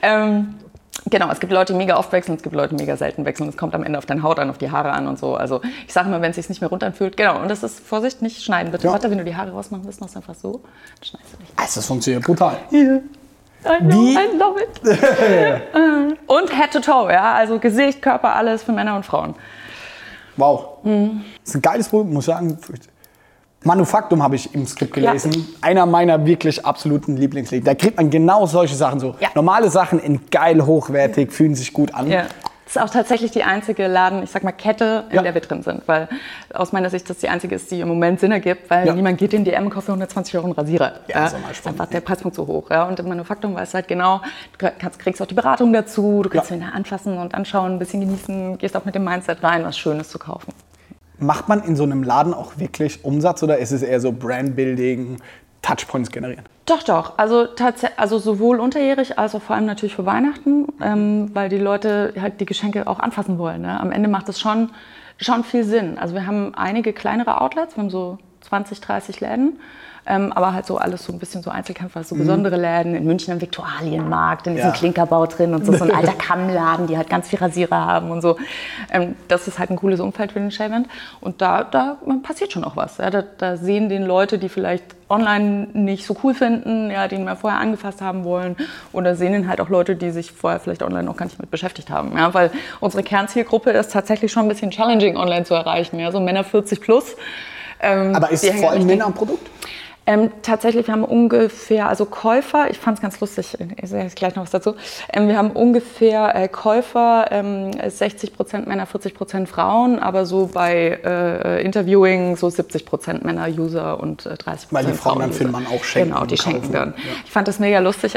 Genau, es gibt Leute, die mega oft wechseln, es gibt Leute, die mega selten wechseln. Es kommt am Ende auf deine Haut an, auf die Haare an und so. Also ich sage immer, wenn es sich nicht mehr runterfühlt, genau. Und das ist, Vorsicht, nicht schneiden bitte. Warte, wenn du die Haare rausmachen willst, machst du einfach so, dann schneidest du nicht. Also das funktioniert brutal. Yeah. I love it. Und Head to Toe, ja, also Gesicht, Körper, alles für Männer und Frauen. Wow. Das ist ein geiles Produkt, muss ich sagen. Manufaktum habe ich im Skript gelesen. Ja. Einer meiner wirklich absoluten Lieblingslieder. Da kriegt man genau solche Sachen so. Ja. Normale Sachen in geil, hochwertig, fühlen sich gut an. Ja. Das ist auch tatsächlich die einzige Kette, in der wir drin sind. Weil aus meiner Sicht das die einzige ist, die im Moment Sinn ergibt. Weil niemand geht in die DM und kauft für 120 € einen Rasierer. Ja, das ist einfach der Preispunkt so hoch. Ja. Und im Manufaktum weißt du halt genau, du kriegst auch die Beratung dazu, du kannst ihn anfassen und anschauen, ein bisschen genießen, gehst auch mit dem Mindset rein, was Schönes zu kaufen. Macht man in so einem Laden auch wirklich Umsatz oder ist es eher so Brandbuilding, Touchpoints generieren? Doch. Also sowohl unterjährig als auch vor allem natürlich für Weihnachten, weil die Leute halt die Geschenke auch anfassen wollen. Ne? Am Ende macht es schon viel Sinn. Also wir haben einige kleinere Outlets, wir haben so 20, 30 Läden. Aber halt so alles so ein bisschen so Einzelkämpfer, so besondere Läden. In München am Viktualienmarkt, in diesem Klinkerbau drin und so ein alter Kammladen, die halt ganz viel Rasierer haben und so. Das ist halt ein cooles Umfeld für den Shavent. Und da passiert schon auch was. Ja. Da sehen den Leute, die vielleicht online nicht so cool finden, ja, den wir vorher angefasst haben wollen. Oder sehen ihn halt auch Leute, die sich vorher vielleicht online noch gar nicht mit beschäftigt haben. Ja. Weil unsere Kernzielgruppe ist tatsächlich schon ein bisschen challenging online zu erreichen. Ja. So Männer 40 plus. Aber ist vor allem Männer am Produkt? Tatsächlich, wir haben ungefähr, also Käufer, ich fand es ganz lustig, ich sage jetzt gleich noch was dazu, wir haben ungefähr Käufer, 60% Männer, 40% Frauen, aber so bei Interviewing so 70% Männer, User und 30% Frauen. Weil die Frauen dann für den Mann auch schenken. Genau, die schenken dann. Ja. Ich fand das mega lustig,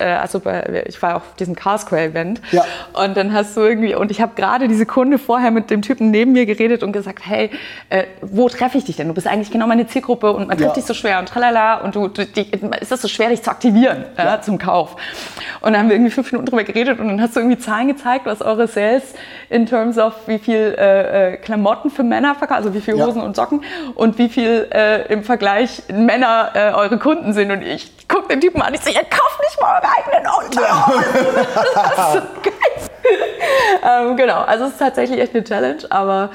ich war auf diesem Carsquare-Event und dann hast du irgendwie, und ich habe gerade die Sekunde vorher mit dem Typen neben mir geredet und gesagt, hey, wo treffe ich dich denn? Du bist eigentlich genau meine Zielgruppe und man trifft dich so schwer und tralala und ist das so schwer, dich zu aktivieren zum Kauf. Und dann haben wir irgendwie 5 Minuten drüber geredet und dann hast du irgendwie Zahlen gezeigt, was eure Sales in terms of wie viel Klamotten für Männer verkaufen, also wie viel Hosen und Socken und wie viel im Vergleich Männer eure Kunden sind. Und ich gucke den Typen an, ich sage, ihr kauft nicht mal eure eigenen Unterhosen. Das ist so geil. Genau, also es ist tatsächlich echt eine Challenge, aber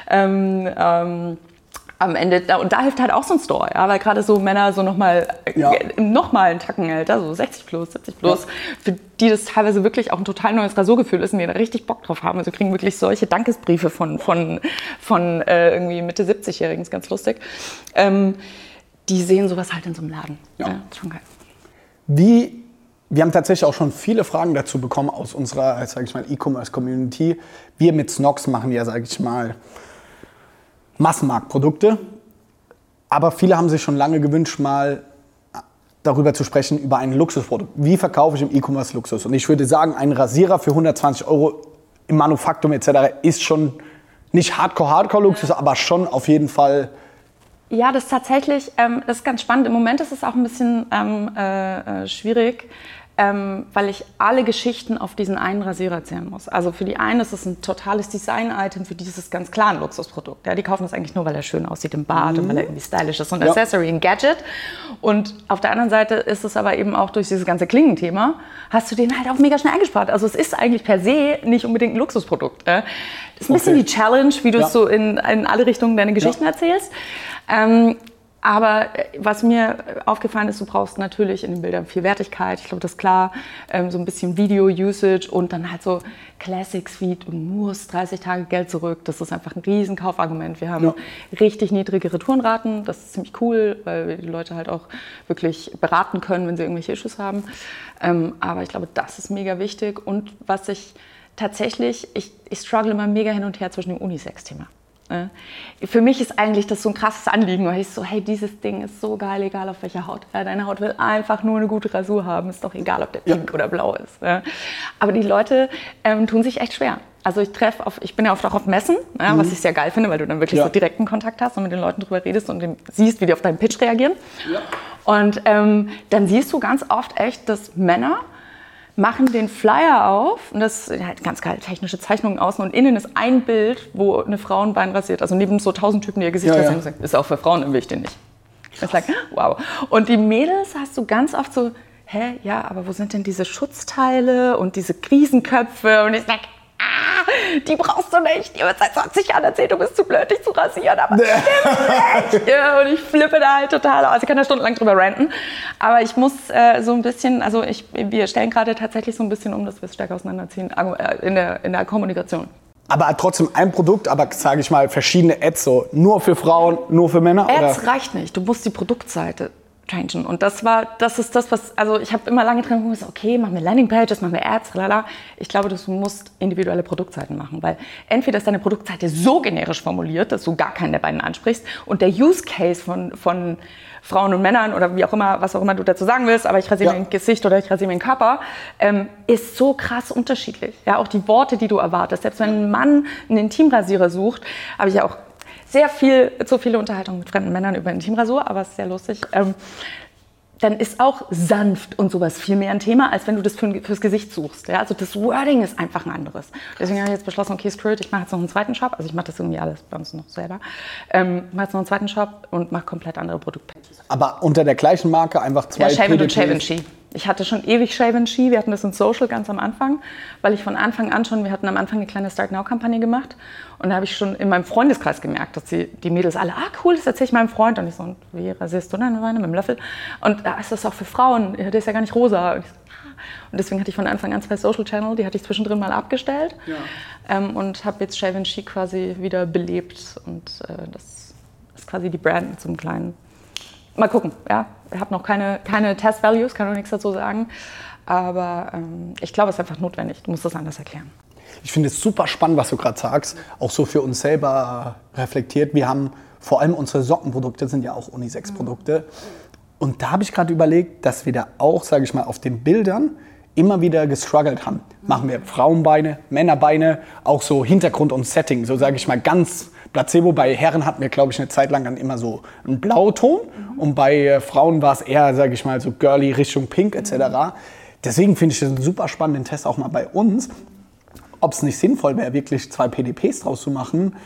am Ende, und da hilft halt auch so ein Store, ja, weil gerade so Männer so nochmal einen Tacken älter, so 60 plus, 70 plus, für die das teilweise wirklich auch ein total neues Rasurgefühl ist und die da richtig Bock drauf haben. Also kriegen wirklich solche Dankesbriefe von irgendwie Mitte 70-Jährigen, ist ganz lustig. Die sehen sowas halt in so einem Laden. Ja. Ist schon geil. Wir haben tatsächlich auch schon viele Fragen dazu bekommen aus unserer, sage ich mal, E-Commerce-Community. Wir mit Snox machen ja, sage ich mal, Massenmarktprodukte, aber viele haben sich schon lange gewünscht, mal darüber zu sprechen, über ein Luxusprodukt. Wie verkaufe ich im E-Commerce Luxus? Und ich würde sagen, ein Rasierer für 120 € im Manufaktum etc. ist schon nicht Hardcore-Luxus, aber schon auf jeden Fall Ja, das ist tatsächlich, das ist ganz spannend. Im Moment ist es auch ein bisschen schwierig, weil ich alle Geschichten auf diesen einen Rasierer erzählen muss. Also für die einen ist es ein totales Design-Item, für die ist es ganz klar ein Luxusprodukt. Ja, die kaufen das eigentlich nur, weil er schön aussieht im Bad und weil er irgendwie stylisch ist und Accessory, ein Gadget. Und auf der anderen Seite ist es aber eben auch durch dieses ganze Klingenthema, hast du den halt auch mega schnell eingespart. Also es ist eigentlich per se nicht unbedingt ein Luxusprodukt. Das ist ein bisschen die Challenge, wie du es so in alle Richtungen deine Geschichten erzählst. Aber was mir aufgefallen ist, du brauchst natürlich in den Bildern viel Wertigkeit, ich glaube, das ist klar, so ein bisschen Video-Usage und dann halt so Classics wie du musst 30 Tage Geld zurück, das ist einfach ein riesen Kaufargument. Wir haben richtig niedrige Retourenraten, das ist ziemlich cool, weil wir die Leute halt auch wirklich beraten können, wenn sie irgendwelche Issues haben. Aber ich glaube, das ist mega wichtig und was ich tatsächlich, ich struggle immer mega hin und her zwischen dem Unisex-Thema. Für mich ist eigentlich das so ein krasses Anliegen, weil ich so, hey, dieses Ding ist so geil, egal auf welcher Haut. Deine Haut will einfach nur eine gute Rasur haben, ist doch egal, ob der pink oder blau ist. Aber die Leute tun sich echt schwer. Also ich bin ja oft auch auf Messen, was ich sehr geil finde, weil du dann wirklich so direkten Kontakt hast und mit den Leuten drüber redest und siehst, wie die auf deinen Pitch reagieren. Ja. Und dann siehst du ganz oft echt, dass Männer machen den Flyer auf und das ist halt ganz geil, technische Zeichnungen außen und innen ist ein Bild, wo eine Frau ein Bein rasiert. Also neben so 1000 Typen, die ihr Gesicht rasieren, ist auch für Frauen, dann will ich den nicht. Ich sag, wow. Und die Mädels hast du ganz oft so, hä, ja, aber wo sind denn diese Schutzteile und diese Krisenköpfe? Und ich sag, die brauchst du nicht. Die wird seit 20 Jahren erzählt, du bist zu blöd, dich zu rasieren. Aber das stimmt nicht. Ja, und ich flippe da halt total aus. Ich kann da stundenlang drüber ranten. Aber ich muss so ein bisschen, also wir stellen gerade tatsächlich so ein bisschen um, dass wir es stärker auseinanderziehen in der Kommunikation. Aber trotzdem ein Produkt, aber sage ich mal verschiedene Ads, so nur für Frauen, nur für Männer? Ads reicht nicht. Du musst die Produktseite changen. Und das ist das, was, also ich habe immer lange dran gesagt, okay, machen wir Landingpages, machen wir Ads, lalala. Ich glaube, du musst individuelle Produktseiten machen, weil entweder ist deine Produktseite so generisch formuliert, dass du gar keinen der beiden ansprichst und der Use Case von Frauen und Männern oder wie auch immer, was auch immer du dazu sagen willst, aber ich rasiere mir ein Gesicht oder ich rasiere mir den Körper, ist so krass unterschiedlich. Ja, auch die Worte, die du erwartest. Selbst wenn ein Mann einen Intimrasierer sucht, habe ich ja auch zu viele Unterhaltungen mit fremden Männern über Intimrasur, aber es ist sehr lustig. Dann ist auch sanft und sowas viel mehr ein Thema, als wenn du das fürs Gesicht suchst. Ja? Also das Wording ist einfach ein anderes. Deswegen habe ich jetzt beschlossen, okay, screw it, ich mache jetzt noch einen zweiten Shop. Also ich mache das irgendwie alles bei uns noch selber. Ich mache jetzt noch einen zweiten Shop und mache komplett andere Produktpages. Aber unter der gleichen Marke einfach zwei Shave und Shave She. Ich hatte schon ewig Shave She. Wir hatten das in Social ganz am Anfang, weil ich von Anfang an schon, wir hatten am Anfang eine kleine Start Now-Kampagne gemacht. Und da habe ich schon in meinem Freundeskreis gemerkt, dass die Mädels alle, cool, das erzähle ich meinem Freund. Und ich so, und wie rasierst du deine Beine mit dem Löffel? Und ist das auch für Frauen? Der ist ja gar nicht rosa. Und deswegen hatte ich von Anfang an 2 Social Channel, die hatte ich zwischendrin mal abgestellt. Ja. Und habe jetzt Shave She quasi wieder belebt. Und das ist quasi die Brand mit so einem kleinen... Mal gucken, ja. Ich habe noch keine Test-Values, kann noch nichts dazu sagen. Aber ich glaube, es ist einfach notwendig. Du musst das anders erklären. Ich finde es super spannend, was du gerade sagst. Auch so für uns selber reflektiert. Wir haben vor allem unsere Sockenprodukte, sind ja auch Unisex-Produkte. Und da habe ich gerade überlegt, dass wir da auch, sage ich mal, auf den Bildern immer wieder gestruggelt haben. Machen wir Frauenbeine, Männerbeine, auch so Hintergrund und Setting, so sage ich mal ganz Placebo. Bei Herren hatten wir, glaube ich, eine Zeit lang dann immer so einen Blauton und bei Frauen war es eher, sage ich mal, so girly Richtung Pink etc. Deswegen finde ich das einen super spannenden Test auch mal bei uns, ob es nicht sinnvoll wäre, wirklich 2 PDPs draus zu machen,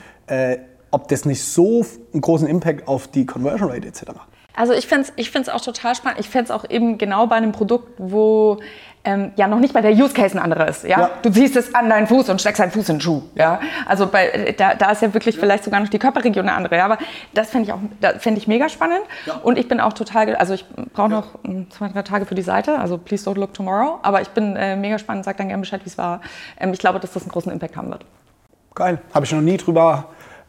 ob das nicht so einen großen Impact auf die Conversion Rate etc. Also ich finde es auch total spannend. Ich fände es auch eben genau bei einem Produkt, wo ja noch nicht mal der Use Case ein anderer ist. Ja? Du ziehst es an deinen Fuß und steckst deinen Fuß in den Schuh. Ja? Also da ist ja wirklich vielleicht sogar noch die Körperregion eine andere. Ja? Aber das fände ich mega spannend. Ja. Und ich bin auch total, also ich brauche noch 2-3 Tage für die Seite, also please don't look tomorrow. Aber ich bin mega spannend, sag dann gerne Bescheid, wie es war. Ich glaube, dass das einen großen Impact haben wird. Geil, habe ich noch nie drüber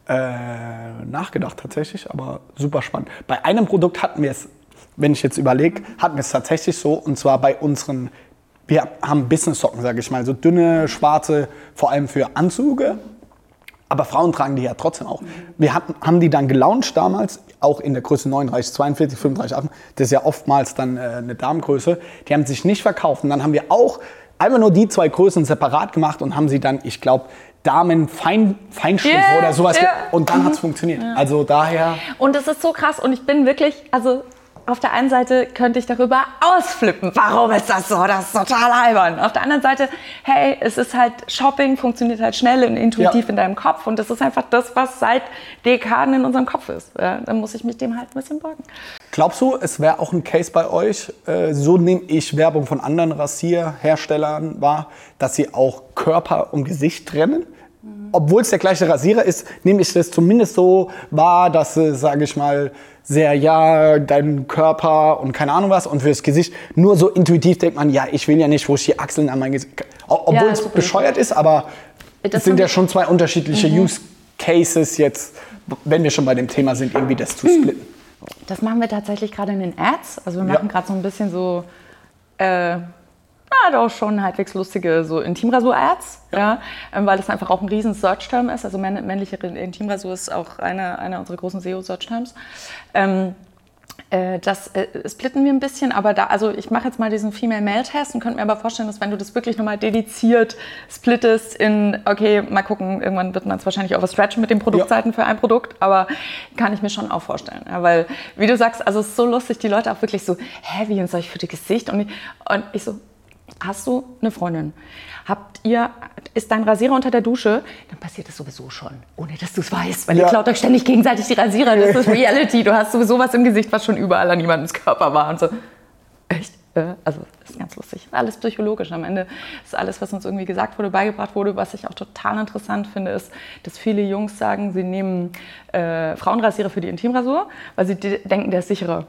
nachgedacht tatsächlich, aber super spannend. Bei einem Produkt hatten wir es, wenn ich jetzt überlege, hatten wir es tatsächlich so, und zwar bei unseren, wir haben Business-Socken, sage ich mal, so dünne, schwarze, vor allem für Anzüge, aber Frauen tragen die ja trotzdem auch. Wir haben die dann gelauncht damals, auch in der Größe 39, 42, 35, 38, das ist ja oftmals dann eine Damengröße, die haben sich nicht verkauft und dann haben wir auch einfach nur die 2 Größen separat gemacht und haben sie dann, ich glaube, Feinschliff oder sowas. Und dann hat es funktioniert. Yeah. Also daher. Und es ist so krass und ich bin wirklich, also auf der einen Seite könnte ich darüber ausflippen. Warum ist das so? Das ist total albern. Auf der anderen Seite, hey, es ist halt Shopping, funktioniert halt schnell und intuitiv in deinem Kopf. Und das ist einfach das, was seit Dekaden in unserem Kopf ist. Ja, dann muss ich mich dem halt ein bisschen beugen. Glaubst du, es wäre auch ein Case bei euch, so nehme ich Werbung von anderen Rasierherstellern wahr, dass sie auch Körper und Gesicht trennen? Obwohl es der gleiche Rasierer ist, nehme ich das zumindest so wahr, dass, sage ich mal, sehr, dein Körper und keine Ahnung was und fürs Gesicht nur so intuitiv denkt man, ja, ich will ja nicht, wo ich die Achseln an mein Gesicht... Obwohl es bescheuert ist, aber es sind ja schon 2 unterschiedliche Use Cases jetzt, wenn wir schon bei dem Thema sind, irgendwie das zu splitten. Das machen wir tatsächlich gerade in den Ads. Also wir machen gerade so ein bisschen so... doch schon halbwegs lustige so Intimrasur-Ads, weil das einfach auch ein riesen Search-Term ist. Also männliche Intimrasur ist auch einer unserer großen SEO-Search-Terms. Das splitten wir ein bisschen, aber also ich mache jetzt mal diesen Female-Male-Test und könnte mir aber vorstellen, dass wenn du das wirklich nochmal dediziert splittest in, okay, mal gucken, irgendwann wird man es wahrscheinlich overstretchen mit den Produktseiten für ein Produkt, aber kann ich mir schon auch vorstellen. Ja, weil, wie du sagst, also es ist so lustig, die Leute auch wirklich so, wie und solch für das Gesicht? Und ich so, hast du eine Freundin? Ist dein Rasierer unter der Dusche? Dann passiert das sowieso schon, ohne dass du es weißt. Weil ihr klaut euch ständig gegenseitig die Rasierer. Das ist Reality. Du hast sowieso was im Gesicht, was schon überall an jemandem Körper war. Und so. Echt? Also, das ist ganz lustig. Alles psychologisch. Am Ende ist alles, was uns irgendwie gesagt wurde, beigebracht wurde. Was ich auch total interessant finde, ist, dass viele Jungs sagen, sie nehmen Frauenrasierer für die Intimrasur, weil sie denken, der ist sicherer.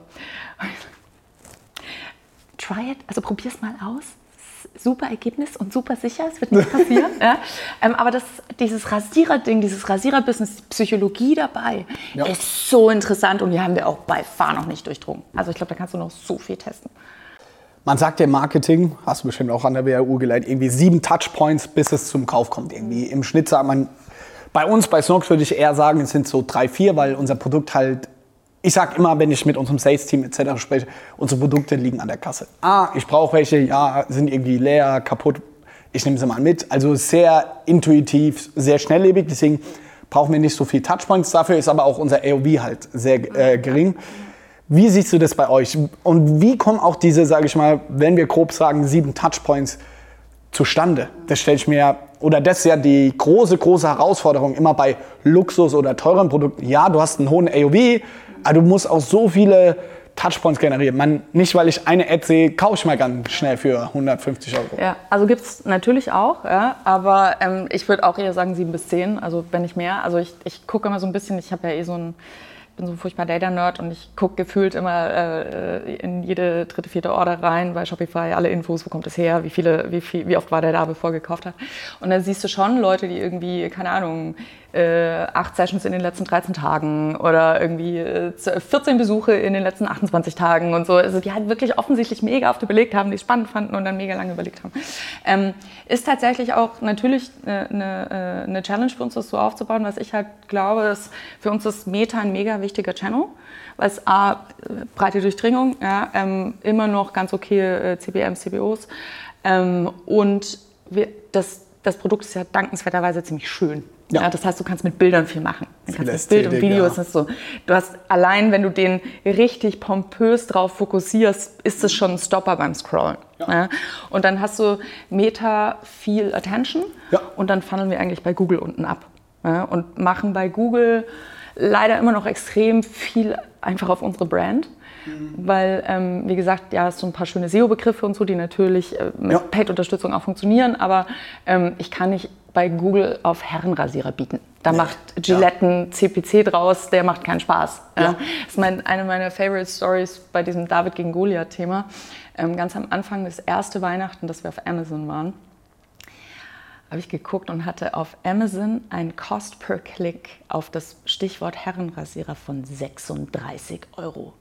Try it, also probier's mal aus. Super Ergebnis und super sicher, es wird nicht passieren. Aber dieses Rasierer-Ding, dieses Rasierer-Business, die Psychologie dabei, ist so interessant und die haben wir auch bei far noch nicht durchdrungen. Also ich glaube, da kannst du noch so viel testen. Man sagt ja im Marketing, hast du bestimmt auch an der WHU gelernt, irgendwie 7 Touchpoints, bis es zum Kauf kommt. Irgendwie im Schnitt sagt man, bei uns, bei Snox würde ich eher sagen, es sind so 3, 4, weil unser Produkt halt, ich sag immer, wenn ich mit unserem Sales-Team etc. spreche, unsere Produkte liegen an der Kasse. Ich brauche welche, sind irgendwie leer, kaputt, ich nehme sie mal mit. Also sehr intuitiv, sehr schnelllebig, deswegen brauchen wir nicht so viel Touchpoints. Dafür ist aber auch unser AOV halt sehr gering. Wie siehst du das bei euch? Und wie kommen auch diese, sage ich mal, wenn wir grob sagen, 7 Touchpoints zustande? Das stelle ich mir, oder das ist ja die große Herausforderung immer bei Luxus- oder teuren Produkten. Ja, du hast einen hohen AOV, aber du musst auch so viele Touchpoints generieren. Nicht, weil ich eine Ad sehe, kaufe ich mal ganz schnell für 150 €. Ja, also gibt es natürlich auch, aber ich würde auch eher sagen 7 bis 10, also wenn nicht mehr. Also ich gucke immer so ein bisschen, ich habe ja bin so ein furchtbar Data-Nerd und ich gucke gefühlt immer in jede 3., 4. Order rein bei Shopify, alle Infos, wo kommt es her, wie oft war der da, bevor er gekauft hat. Und dann siehst du schon Leute, die irgendwie, keine Ahnung, 8 Sessions in den letzten 13 Tagen oder irgendwie 14 Besuche in den letzten 28 Tagen und so. Also die halt wirklich offensichtlich mega oft überlegt haben, die es spannend fanden und dann mega lange überlegt haben. Ist tatsächlich auch natürlich eine Challenge für uns, das so aufzubauen, was ich halt glaube, ist für uns ist Meta ein mega wichtiger Channel, weil es breite Durchdringung, immer noch ganz okay CPMs, CPOs und das Produkt ist ja dankenswerterweise ziemlich schön. Ja. Das heißt, du kannst mit Bildern viel machen. Du kannst mit Bild und Video, ist das so. Du hast allein, wenn du den richtig pompös drauf fokussierst, ist es schon ein Stopper beim Scrollen. Ja. Und dann hast du Meta viel Attention und dann funneln wir eigentlich bei Google unten ab. Und machen bei Google leider immer noch extrem viel einfach auf unsere Brand. Weil, wie gesagt, es so ein paar schöne SEO-Begriffe und so, die natürlich mit Paid-Unterstützung auch funktionieren, aber ich kann nicht bei Google auf Herrenrasierer bieten. Da macht Gillette einen CPC draus, der macht keinen Spaß. Das ist eine meiner Favorite Stories bei diesem David gegen Goliath-Thema. Ganz am Anfang, das erste Weihnachten, dass wir auf Amazon waren, habe ich geguckt und hatte auf Amazon ein Cost per Click auf das Stichwort Herrenrasierer von 36 €.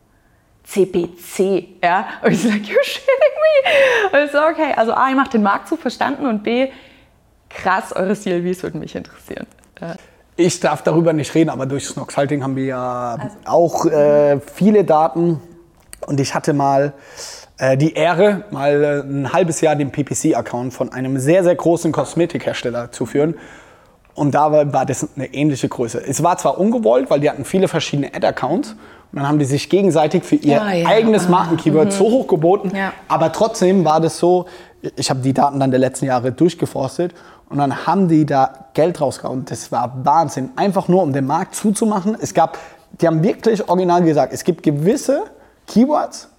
CPC, Und ich so, like, you're shitting me. Und ich so, okay, also A, ihr macht den Markt zu verstanden und B, krass, eure CLVs würden mich interessieren. Ich darf darüber nicht reden, aber durch Snox Halting haben wir ja auch viele Daten. Und ich hatte mal die Ehre, mal ein halbes Jahr den PPC-Account von einem sehr, sehr großen Kosmetikhersteller zu führen. Und da war das eine ähnliche Größe. Es war zwar ungewollt, weil die hatten viele verschiedene Ad-Accounts. Und dann haben die sich gegenseitig für ihr eigenes Markenkeyword so hoch geboten. Ja. Aber trotzdem war das so, ich habe die Daten dann der letzten Jahre durchgeforstet. Und dann haben die da Geld rausgehauen. Das war Wahnsinn. Einfach nur, um den Markt zuzumachen. Die haben wirklich original gesagt, es gibt gewisse Keywords,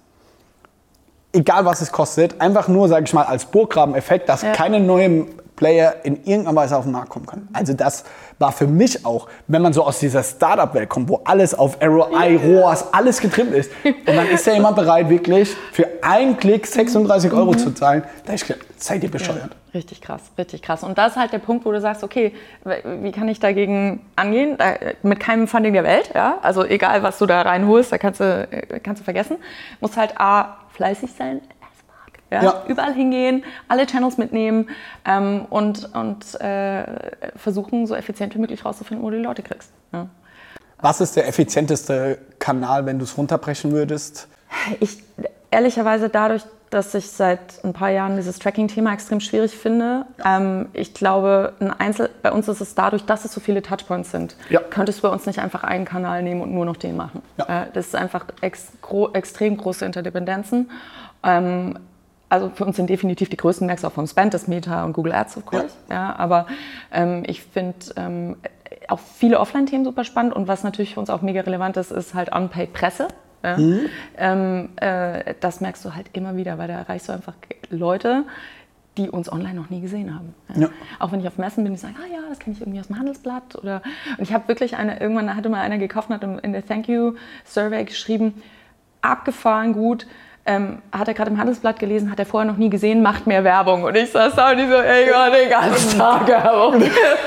egal was es kostet, einfach nur, sage ich mal, als Burggraben-Effekt, dass keine neuen Player in irgendeiner Weise auf den Markt kommen können. Also das war für mich auch, wenn man so aus dieser Startup-Welt kommt, wo alles auf ROI, ROAS, alles getrimmt ist. Und dann ist ja jemand bereit, wirklich für einen Klick 36 € zu zahlen. Da ich gedacht, seid ihr bescheuert. Ja, richtig krass, richtig krass. Und das ist halt der Punkt, wo du sagst, okay, wie kann ich dagegen angehen? Mit keinem Funding der Welt, ja? Also egal, was du da reinholst, da kannst du vergessen. Musst halt fleißig sein. Ja. Überall hingehen, alle Channels mitnehmen und versuchen, so effizient wie möglich rauszufinden, wo du die Leute kriegst. Ja. Was ist der effizienteste Kanal, wenn du es runterbrechen würdest? Ehrlicherweise dadurch, dass ich seit ein paar Jahren dieses Tracking-Thema extrem schwierig finde. Ich glaube, bei uns ist es dadurch, dass es so viele Touchpoints sind, könntest du bei uns nicht einfach einen Kanal nehmen und nur noch den machen. Ja. Das ist einfach extrem große Interdependenzen. Also für uns sind definitiv die größten Märkte auch vom Spend, das Meta und Google Ads, of course. Ja, aber ich finde auch viele Offline-Themen super spannend. Und was natürlich für uns auch mega relevant ist, ist halt Unpaid Presse. Ja. Das merkst du halt immer wieder, weil da erreichst du einfach Leute, die uns online noch nie gesehen haben. Ja. Ja. Auch wenn ich auf Messen bin, die sagen, ja, das kenne ich irgendwie aus dem Handelsblatt. Und ich habe wirklich irgendwann hatte mal einer gekauft und hat in der Thank You Survey geschrieben, abgefahren gut. Hat er gerade im Handelsblatt gelesen, hat er vorher noch nie gesehen, macht mehr Werbung. Und ich saß da und ich so, ey Gott, den ganzen Tag Werbung.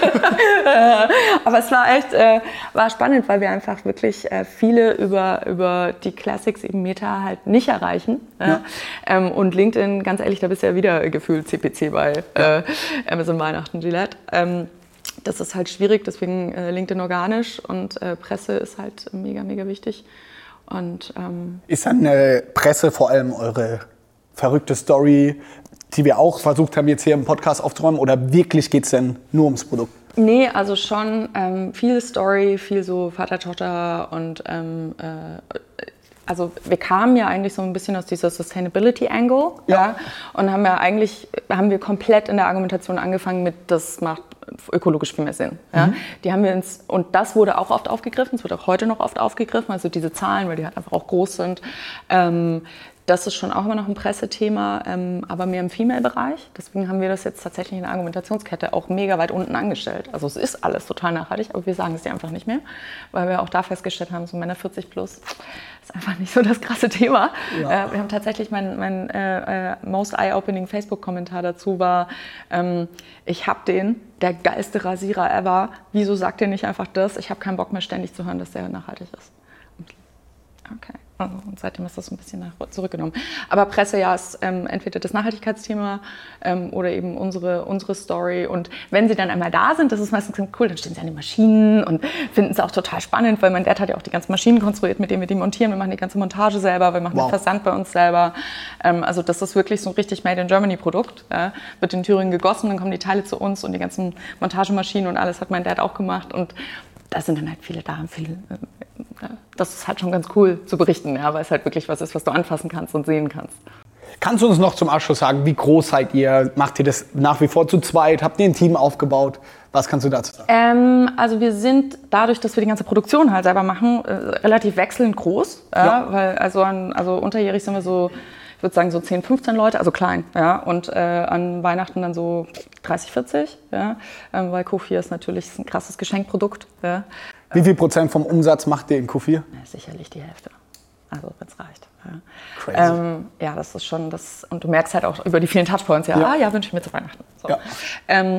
Aber es war echt war spannend, weil wir einfach wirklich viele über die Classics eben Meta halt nicht erreichen. Ja. Und LinkedIn, ganz ehrlich, da bist du ja wieder gefühlt CPC bei Amazon Weihnachten Gillette. Das ist halt schwierig, deswegen LinkedIn organisch und Presse ist halt mega, mega wichtig. Und, ist eine Presse vor allem eure verrückte Story, die wir auch versucht haben, jetzt hier im Podcast aufzuräumen? Oder wirklich geht es denn nur ums Produkt? Nee, also schon viel Story, viel so Vater-Tochter und also wir kamen ja eigentlich so ein bisschen aus dieser Sustainability-Angle und haben wir komplett in der Argumentation angefangen mit, das macht ökologisch viel mehr Sinn. Ja? Die haben wir und das wurde auch oft aufgegriffen, es wird auch heute noch oft aufgegriffen, also diese Zahlen, weil die halt einfach auch groß sind. Das ist schon auch immer noch ein Pressethema, aber mehr im Female-Bereich. Deswegen haben wir das jetzt tatsächlich in der Argumentationskette auch mega weit unten angestellt. Also es ist alles total nachhaltig, aber wir sagen es dir einfach nicht mehr, weil wir auch da festgestellt haben, so Männer 40 plus ist einfach nicht so das krasse Thema. Ja. Wir haben tatsächlich, mein most eye-opening Facebook-Kommentar dazu war, ich habe der geilste Rasierer ever, wieso sagt ihr nicht einfach das? Ich habe keinen Bock mehr ständig zu hören, dass der nachhaltig ist. Okay. Und seitdem ist das so ein bisschen zurückgenommen. Aber Presse, ja, ist entweder das Nachhaltigkeitsthema oder eben unsere Story. Und wenn sie dann einmal da sind, das ist meistens cool, dann stehen sie an den Maschinen und finden es auch total spannend, weil mein Dad hat ja auch die ganzen Maschinen konstruiert, mit denen wir die montieren. Wir machen die ganze Montage selber, wir machen den Versand bei uns selber. Also das ist wirklich so ein richtig Made in Germany Produkt. Wird in Thüringen gegossen, dann kommen die Teile zu uns und die ganzen Montagemaschinen und alles hat mein Dad auch gemacht. Und da sind dann halt viele da, das ist halt schon ganz cool zu berichten, ja, weil es halt wirklich was ist, was du anfassen kannst und sehen kannst. Kannst du uns noch zum Abschluss sagen, wie groß seid ihr? Macht ihr das nach wie vor zu zweit? Habt ihr ein Team aufgebaut? Was kannst du dazu sagen? Also wir sind dadurch, dass wir die ganze Produktion halt selber machen, relativ wechselnd groß. Ja. Weil also unterjährig sind wir so, ich würde sagen so 10, 15 Leute, also klein. Ja, und an Weihnachten dann so 30, 40. Ja, weil Q4 ist natürlich ein krasses Geschenkprodukt. Ja. Wie viel Prozent vom Umsatz macht ihr in Q4? Ja, sicherlich die Hälfte. Also wenn es reicht. Ja. Crazy. Ja, das ist schon das. Und du merkst halt auch über die vielen Touchpoints, wünsche ich mir zu Weihnachten. So. Ja.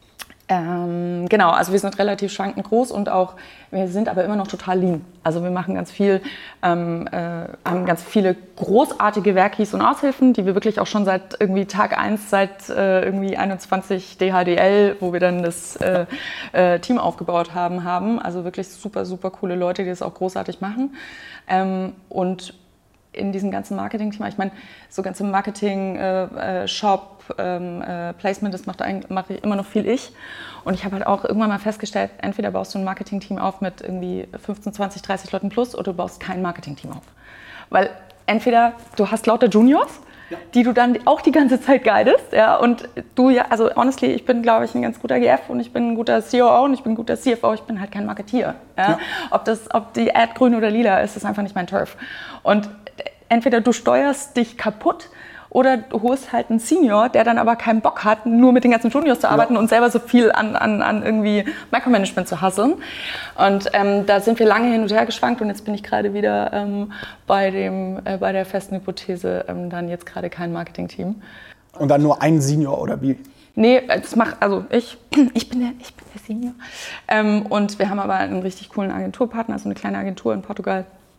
Genau, also wir sind relativ schwankend groß und auch, wir sind aber immer noch total lean. Also wir machen ganz viel, haben ganz viele großartige Werkis und Aushilfen, die wir wirklich auch schon seit irgendwie Tag 1, seit irgendwie 21 DHDL, wo wir dann das Team aufgebaut haben. Also wirklich super, super coole Leute, die das auch großartig machen. Und in diesem ganzen Marketing-Thema, ich meine, so ganze Marketing, Shop, Placement, das mache ich immer noch viel ich. Und ich habe halt auch irgendwann mal festgestellt, entweder baust du ein Marketing-Team auf mit irgendwie 15, 20, 30 Leuten plus oder du baust kein Marketing-Team auf. Weil entweder du hast lauter Juniors, die du dann auch die ganze Zeit guidest, ja, und du ja, also honestly, ich bin, glaube ich, ein ganz guter GF und ich bin ein guter COO und ich bin ein guter CFO, ich bin halt kein Marketeer, ja. Ob die Ad grün oder lila ist, ist einfach nicht mein Turf. Und entweder du steuerst dich kaputt oder du holst halt einen Senior, der dann aber keinen Bock hat, nur mit den ganzen Juniors zu arbeiten und selber so viel an irgendwie Micromanagement zu hustlen. Und da sind wir lange hin und her geschwankt und jetzt bin ich gerade wieder bei der festen Hypothese, dann jetzt gerade kein Marketing-Team. Und dann nur ein Senior oder wie? Nee, ich bin der Senior. Und wir haben aber einen richtig coolen Agenturpartner, also eine kleine Agentur in Portugal,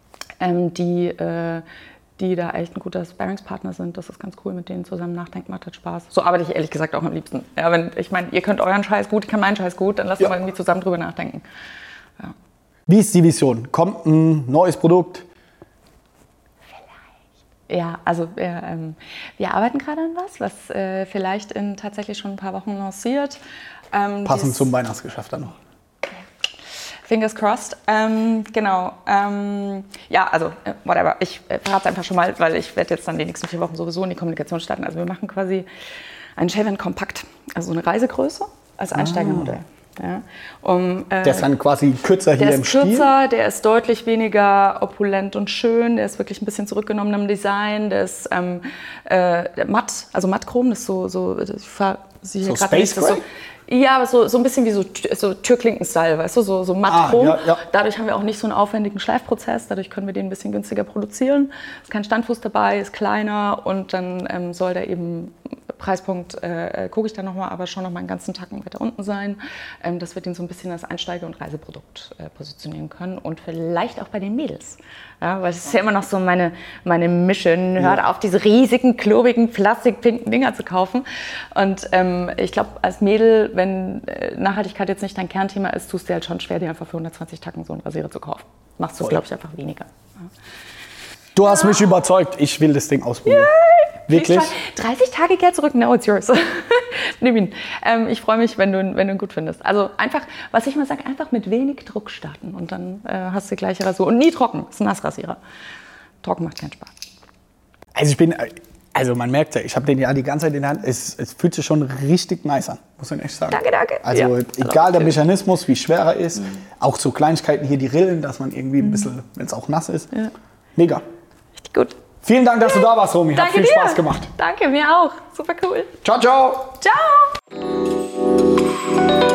die da echt ein guter Sparringspartner sind. Das ist ganz cool, mit denen zusammen nachdenken, macht halt Spaß. So arbeite ich ehrlich gesagt auch am liebsten. Ja, ich meine, ihr könnt euren Scheiß gut, ich kann meinen Scheiß gut, dann lasst uns mal irgendwie zusammen drüber nachdenken. Ja. Wie ist die Vision? Kommt ein neues Produkt? Vielleicht. Ja, also wir arbeiten gerade an was vielleicht in tatsächlich schon ein paar Wochen lanciert. Passend zum Weihnachtsgeschäft dann noch. Fingers crossed. Genau. Whatever. Ich verrate es einfach schon mal, weil ich werde jetzt dann die nächsten 4 Wochen sowieso in die Kommunikation starten. Also wir machen quasi einen Shaven Kompakt, also eine Reisegröße als Einsteigermodell. Ja, der ist dann quasi kürzer hier im Stil? Der ist kürzer, der ist deutlich weniger opulent und schön, der ist wirklich ein bisschen zurückgenommen im Design, der ist matt, also mattchrom, das ist so Space Gray? Ja, aber so ein bisschen wie so Türklinken-Style, weißt du, so mattchrom. Ja. Dadurch haben wir auch nicht so einen aufwendigen Schleifprozess, dadurch können wir den ein bisschen günstiger produzieren. Ist kein Standfuß dabei, ist kleiner und dann soll der eben, Preispunkt gucke ich dann nochmal, aber schon nochmal einen ganzen Tacken weiter unten sein, dass wir den so ein bisschen als Einsteiger- und Reiseprodukt positionieren können und vielleicht auch bei den Mädels. Ja, weil es ist ja immer noch so meine Mission, hört auf, diese riesigen, klobigen, plastikpinken Dinger zu kaufen. Und ich glaube, als Mädel, wenn Nachhaltigkeit jetzt nicht dein Kernthema ist, tust du dir halt schon schwer, dir einfach für 120 Tacken so einen Rasierer zu kaufen. Machst du es, glaube ich, einfach weniger. Ja. Du hast mich überzeugt, ich will das Ding ausprobieren. Yay! Wirklich? 30 Tage Geld zurück, now it's yours. Nimm ihn. Ich freue mich, wenn du ihn gut findest. Also einfach, was ich mal sage, einfach mit wenig Druck starten und dann hast du die gleiche Rasur. Und nie trocken, das ist ein Nassrasierer. Trocken macht keinen Spaß. Also man merkt ja, ich habe den ja die ganze Zeit in der Hand, es fühlt sich schon richtig nice an, muss man echt sagen. Danke. Also egal der Mechanismus, wie schwer er ist, auch so Kleinigkeiten hier, die Rillen, dass man irgendwie ein bisschen, wenn es auch nass ist, mega. Richtig gut. Vielen Dank, dass du da warst, Romy. Hat viel Spaß gemacht. Danke, mir auch. Super cool. Ciao, ciao. Ciao.